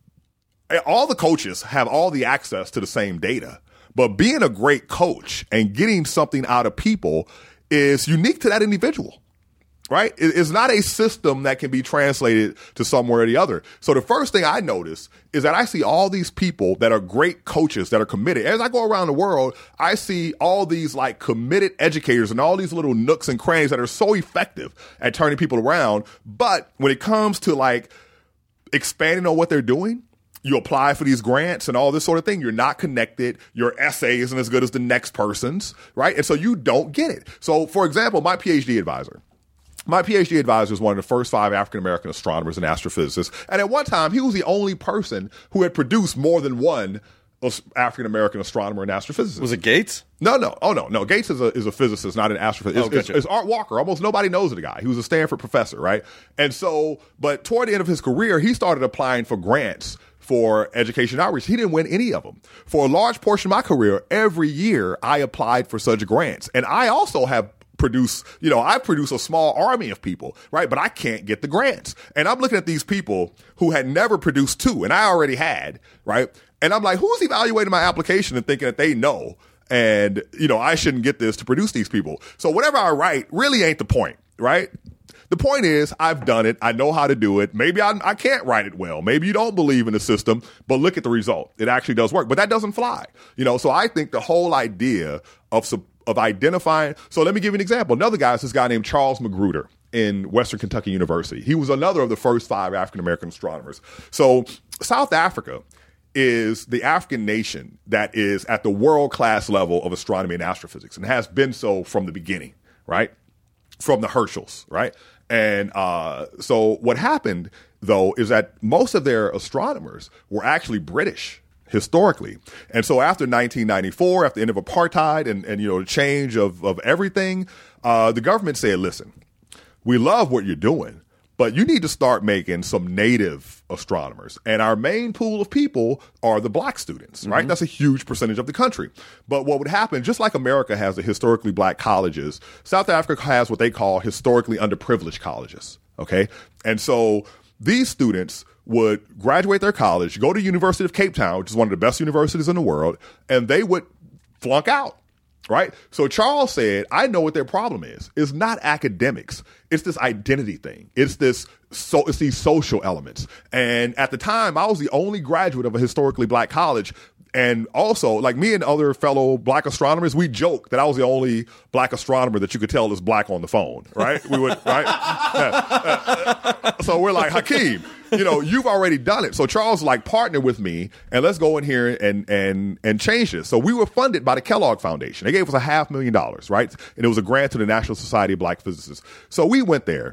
Speaker 5: All the coaches have all the access to the same data, but being a great coach and getting something out of people is unique to that individual, right? It's not a system that can be translated to somewhere or the other. So the first thing I notice is that I see all these people that are great coaches that are committed. As I go around the world, I see all these like committed educators and all these little nooks and crannies that are so effective at turning people around. But when it comes to like expanding on what they're doing, you apply for these grants and all this sort of thing. You're not connected. Your essay isn't as good as the next person's, right? And so you don't get it. So for example, my P H D advisor, My P H D advisor is one of the first five African-American astronomers and astrophysicists. And at one time, he was the only person who had produced more than one African-American astronomer and astrophysicist.
Speaker 1: Was it Gates?
Speaker 5: No, no. Oh, no. No, Gates is a, is a physicist, not an astrophysicist.
Speaker 1: Oh,
Speaker 5: It's, it's,
Speaker 1: gotcha.
Speaker 5: it's Art Walker. Almost nobody knows the guy. He was a Stanford professor, right? And so, but toward the end of his career, he started applying for grants for education outreach. He didn't win any of them. For a large portion of my career, every year I applied for such grants. And I also have produce, you know, I produce a small army of people, right? But I can't get the grants. And I'm looking at these people who had never produced two, and I already had, right? And I'm like, who's evaluating my application and thinking that they know, and, you know, I shouldn't get this to produce these people. So whatever I write really ain't the point, right? The point is, I've done it. I know how to do it. Maybe I, I can't write it well. Maybe you don't believe in the system, but look at the result. It actually does work. But that doesn't fly. You know, so I think the whole idea of of identifying. So let me give you an example. Another guy is this guy named Charles Magruder in Western Kentucky University. He was another of the first five African-American astronomers. So South Africa is the African nation that is at the world-class level of astronomy and astrophysics, and has been so from the beginning, right? From the Herschels, right? And uh, so what happened, though, is that most of their astronomers were actually British historically. And so after nineteen ninety-four, after the end of apartheid and, and you know, the change of, of everything, uh, the government said, listen, we love what you're doing, but you need to start making some native astronomers. And our main pool of people are the black students, right? Mm-hmm. That's a huge percentage of the country. But what would happen, just like America has the historically black colleges, South Africa has what they call historically underprivileged colleges, okay? And so these students would graduate their college, go to University of Cape Town, which is one of the best universities in the world, and they would flunk out. right? So Charles said, I know what their problem is. It's not academics. It's this identity thing. It's this, so it's these social elements. And at the time, I was the only graduate of a historically black college. And also, like me and other fellow black astronomers, we joke that I was the only black astronomer that you could tell is black on the phone, right? We would, right? Yeah. So we're like, Hakeem, you know, you've already done it. So Charles like partner with me and let's go in here and and and change this. So we were funded by the Kellogg Foundation. They gave us a half million dollars, right? And it was a grant to the National Society of Black Physicists. So we went there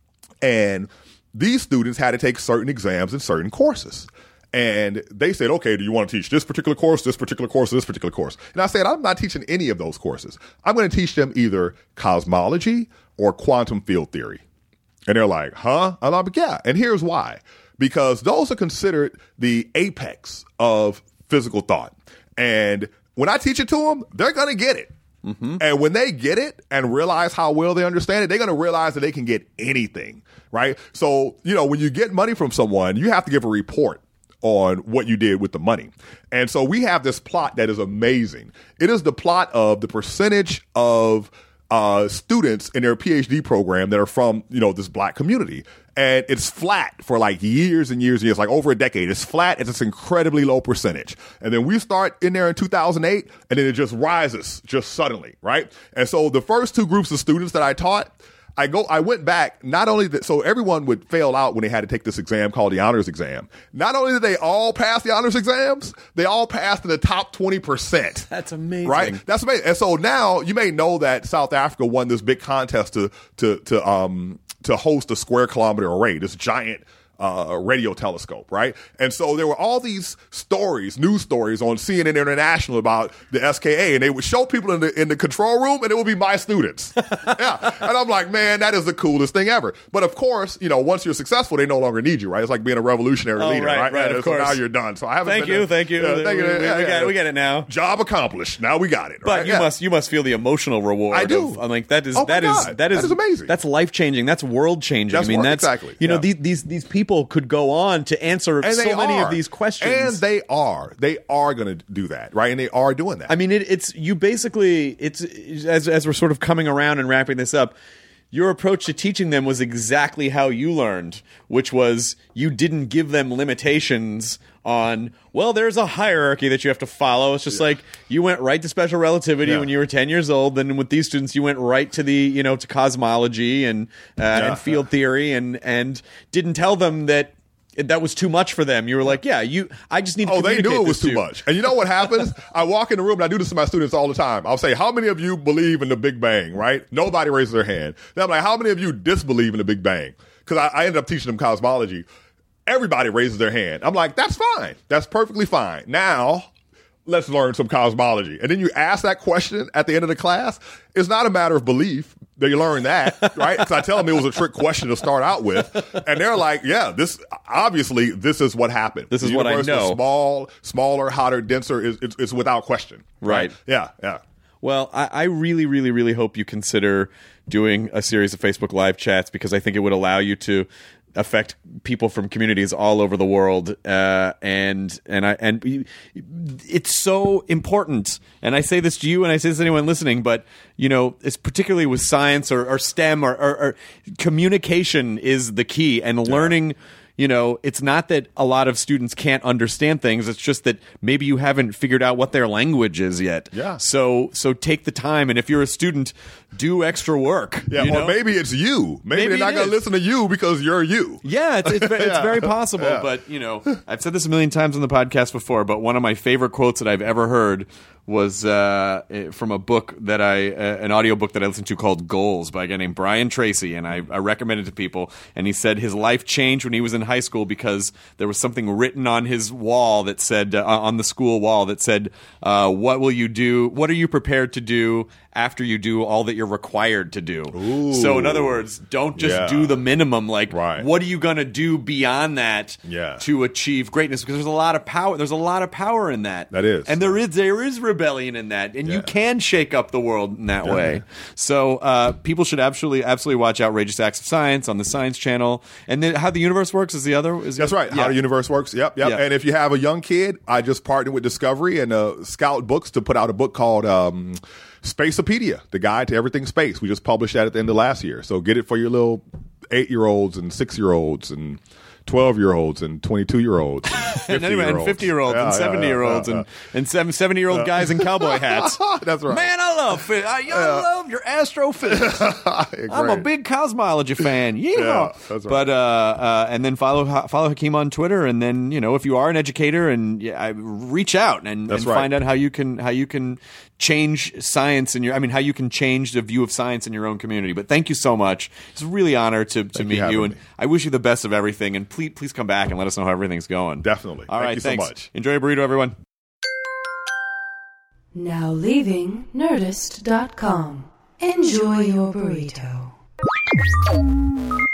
Speaker 5: and these students had to take certain exams and certain courses. And they said, okay, do you want to teach this particular course, this particular course, this particular course? And I said, I'm not teaching any of those courses. I'm going to teach them either cosmology or quantum field theory. And they're like, huh? And I'm like, yeah. And here's why. Because those are considered the apex of physical thought. And when I teach it to them, they're going to get it. Mm-hmm. And when they get it and realize how well they understand it, they're going to realize that they can get anything, right? So, you know, when you get money from someone, you have to give a report on what you did with the money. And so we have this plot that is amazing. It is the plot of the percentage of uh, students in their PhD program that are from, you know, this black community. And it's flat for like years and years and years, like over a decade. It's flat. It's this incredibly low percentage. And then we start in there in two thousand eight and then it just rises just suddenly, right? And so the first two groups of students that I taught, I go. I went back. Not only that, so everyone would fail out when they had to take this exam called the honors exam. Not only did they all pass the honors exams, they all passed in the top twenty percent.
Speaker 1: That's amazing,
Speaker 5: right? That's amazing. And so now you may know that South Africa won this big contest to to to um to host a square kilometer array, this giant Uh, radio telescope, right? And so there were all these stories, news stories on C N N International about the S K A, and they would show people in the in the control room, and it would be my students. Yeah, and I'm like, man, that is the coolest thing ever. But of course, you know, once you're successful, they no longer need you, right? It's like being a revolutionary
Speaker 1: oh,
Speaker 5: leader,
Speaker 1: right?
Speaker 5: right?
Speaker 1: Right,
Speaker 5: and
Speaker 1: of
Speaker 5: so
Speaker 1: course.
Speaker 5: now you're done. So I haven't.
Speaker 1: Thank
Speaker 5: been
Speaker 1: you,
Speaker 5: there.
Speaker 1: thank you.
Speaker 5: Yeah, thank
Speaker 1: we,
Speaker 5: you.
Speaker 1: we,
Speaker 5: Yeah,
Speaker 1: we,
Speaker 5: yeah,
Speaker 1: got,
Speaker 5: yeah.
Speaker 1: we got it now.
Speaker 5: Job accomplished. Now we got it.
Speaker 1: But
Speaker 5: right?
Speaker 1: you
Speaker 5: Yeah.
Speaker 1: must you must feel the emotional reward.
Speaker 5: I do.
Speaker 1: Of, I'm like that is
Speaker 5: Oh my
Speaker 1: that is
Speaker 5: God.
Speaker 1: that is
Speaker 5: That is amazing.
Speaker 1: That's life changing. That's world changing.
Speaker 5: That's
Speaker 1: I mean,
Speaker 5: wor-
Speaker 1: that's
Speaker 5: exactly.
Speaker 1: You know,
Speaker 5: Yeah.
Speaker 1: these these these people could go on to answer
Speaker 5: And
Speaker 1: so
Speaker 5: they
Speaker 1: many
Speaker 5: are.
Speaker 1: of these questions.
Speaker 5: And they are. They are going to do that, right? And they are doing that.
Speaker 1: I mean, it, it's you basically it's as as we're sort of coming around and wrapping this up. Your approach to teaching them was exactly how you learned, which was you didn't give them limitations on, well, there's a hierarchy that you have to follow. It's just yeah. like you went right to special relativity yeah. when you were ten years old. Then with these students, you went right to the, you know, to cosmology and uh, yeah. and field theory and and didn't tell them that that was too much for them. You were like, yeah, you. I just need to
Speaker 5: Oh, they
Speaker 1: communicate
Speaker 5: knew it was
Speaker 1: this
Speaker 5: too
Speaker 1: to
Speaker 5: much. And you know what happens? I walk in the room, and I do this to my students all the time. I'll say, how many of you believe in the Big Bang, right? Nobody raises their hand. Then I'm like, how many of you disbelieve in the Big Bang? Because I, I ended up teaching them cosmology. Everybody raises their hand. I'm like, that's fine. That's perfectly fine. Now, let's learn some cosmology. And then you ask that question at the end of the class. It's not a matter of belief. They learn that, right? Because I tell them it was a trick question to start out with. And they're like, yeah, this, obviously, this is what happened.
Speaker 1: This is
Speaker 5: the
Speaker 1: what I
Speaker 5: universe
Speaker 1: know.
Speaker 5: Was small, smaller, hotter, denser. Is it's, it's without question.
Speaker 1: Right.
Speaker 5: Yeah, yeah.
Speaker 1: Well, I, I really, really, really hope you consider doing a series of Facebook Live chats because I think it would allow you to affect people from communities all over the world, uh, and and I and it's so important. And I say this to you, and I say this to anyone listening. But you know, it's particularly with science or, or STEM or, or, or communication is the key, and learning. You know, it's not that a lot of students can't understand things. It's just that maybe you haven't figured out what their language is yet.
Speaker 5: Yeah.
Speaker 1: So, so take the time, and if you're a student, do extra work.
Speaker 5: Yeah.
Speaker 1: you
Speaker 5: Or
Speaker 1: know?
Speaker 5: maybe it's you. Maybe,
Speaker 1: Maybe
Speaker 5: they're not
Speaker 1: it
Speaker 5: going to
Speaker 1: is.
Speaker 5: listen to you because you're you.
Speaker 1: Yeah, it's it's, ve- it's
Speaker 5: Yeah.
Speaker 1: very possible.
Speaker 5: Yeah.
Speaker 1: But you know, I've said this a million times on the podcast before. But one of my favorite quotes that I've ever heard was uh, from a book that I, uh, an audiobook that I listened to called Goals by a guy named Brian Tracy, and I, I recommend it to people. And he said his life changed when he was in high school because there was something written on his wall that said, uh, on the school wall that said, uh, "What will you do? What are you prepared to do after you do all that you're required to do?"
Speaker 5: Ooh.
Speaker 1: So in other words, don't just
Speaker 5: Yeah.
Speaker 1: do the minimum. Like,
Speaker 5: Right.
Speaker 1: what are you going to do beyond that
Speaker 5: Yeah.
Speaker 1: to achieve greatness? Because there's a lot of power. There's a lot of power in that.
Speaker 5: That is.
Speaker 1: and there is there is rebellion in that, and you
Speaker 5: Yeah.
Speaker 1: can shake up the world in that
Speaker 5: Yeah.
Speaker 1: way. So uh, people should absolutely absolutely watch Outrageous Acts of Science on the Science Channel. And then How the Universe Works is the other. Is the
Speaker 5: That's right.
Speaker 1: Yeah.
Speaker 5: How the universe works. Yep, yep.
Speaker 1: Yeah.
Speaker 5: And if you have a young kid, I just partnered with Discovery and uh, Scout Books to put out a book called um, Spaceopedia, the guide to everything space. We just published that at the end of last year. So get it for your little eight-year-olds and six-year-olds and twelve-year-olds and twenty-two-year-olds and
Speaker 1: and anyway, and
Speaker 5: fifty-year-olds.
Speaker 1: fifty-year-olds
Speaker 5: Yeah,
Speaker 1: and
Speaker 5: yeah,
Speaker 1: seventy-year-olds
Speaker 5: yeah, yeah.
Speaker 1: and and seven, seventy-year-old guys in cowboy hats.
Speaker 5: That's right.
Speaker 1: Man, I love phy- I, I love your astrophysics. I'm a
Speaker 5: Great.
Speaker 1: big cosmology fan. Yeehaw.
Speaker 5: Yeah, that's right.
Speaker 1: But uh, uh, and then follow follow Hakeem on Twitter, and then you know if you are an educator, and yeah, I- reach out and,
Speaker 5: That's
Speaker 1: and
Speaker 5: right.
Speaker 1: find out how you can how you can change science in your. I mean, how you can change the view of science in your own community. But thank you so much. It's a really honor to to
Speaker 5: you
Speaker 1: meet
Speaker 5: having
Speaker 1: you, and
Speaker 5: me.
Speaker 1: I wish you the best of everything. And please please come back and let us know how everything's going.
Speaker 5: Definitely.
Speaker 1: All
Speaker 5: Thank
Speaker 1: right,
Speaker 5: you so
Speaker 1: thanks.
Speaker 5: much.
Speaker 1: Enjoy your burrito, everyone.
Speaker 4: Now leaving Nerdist dot com. Enjoy your burrito.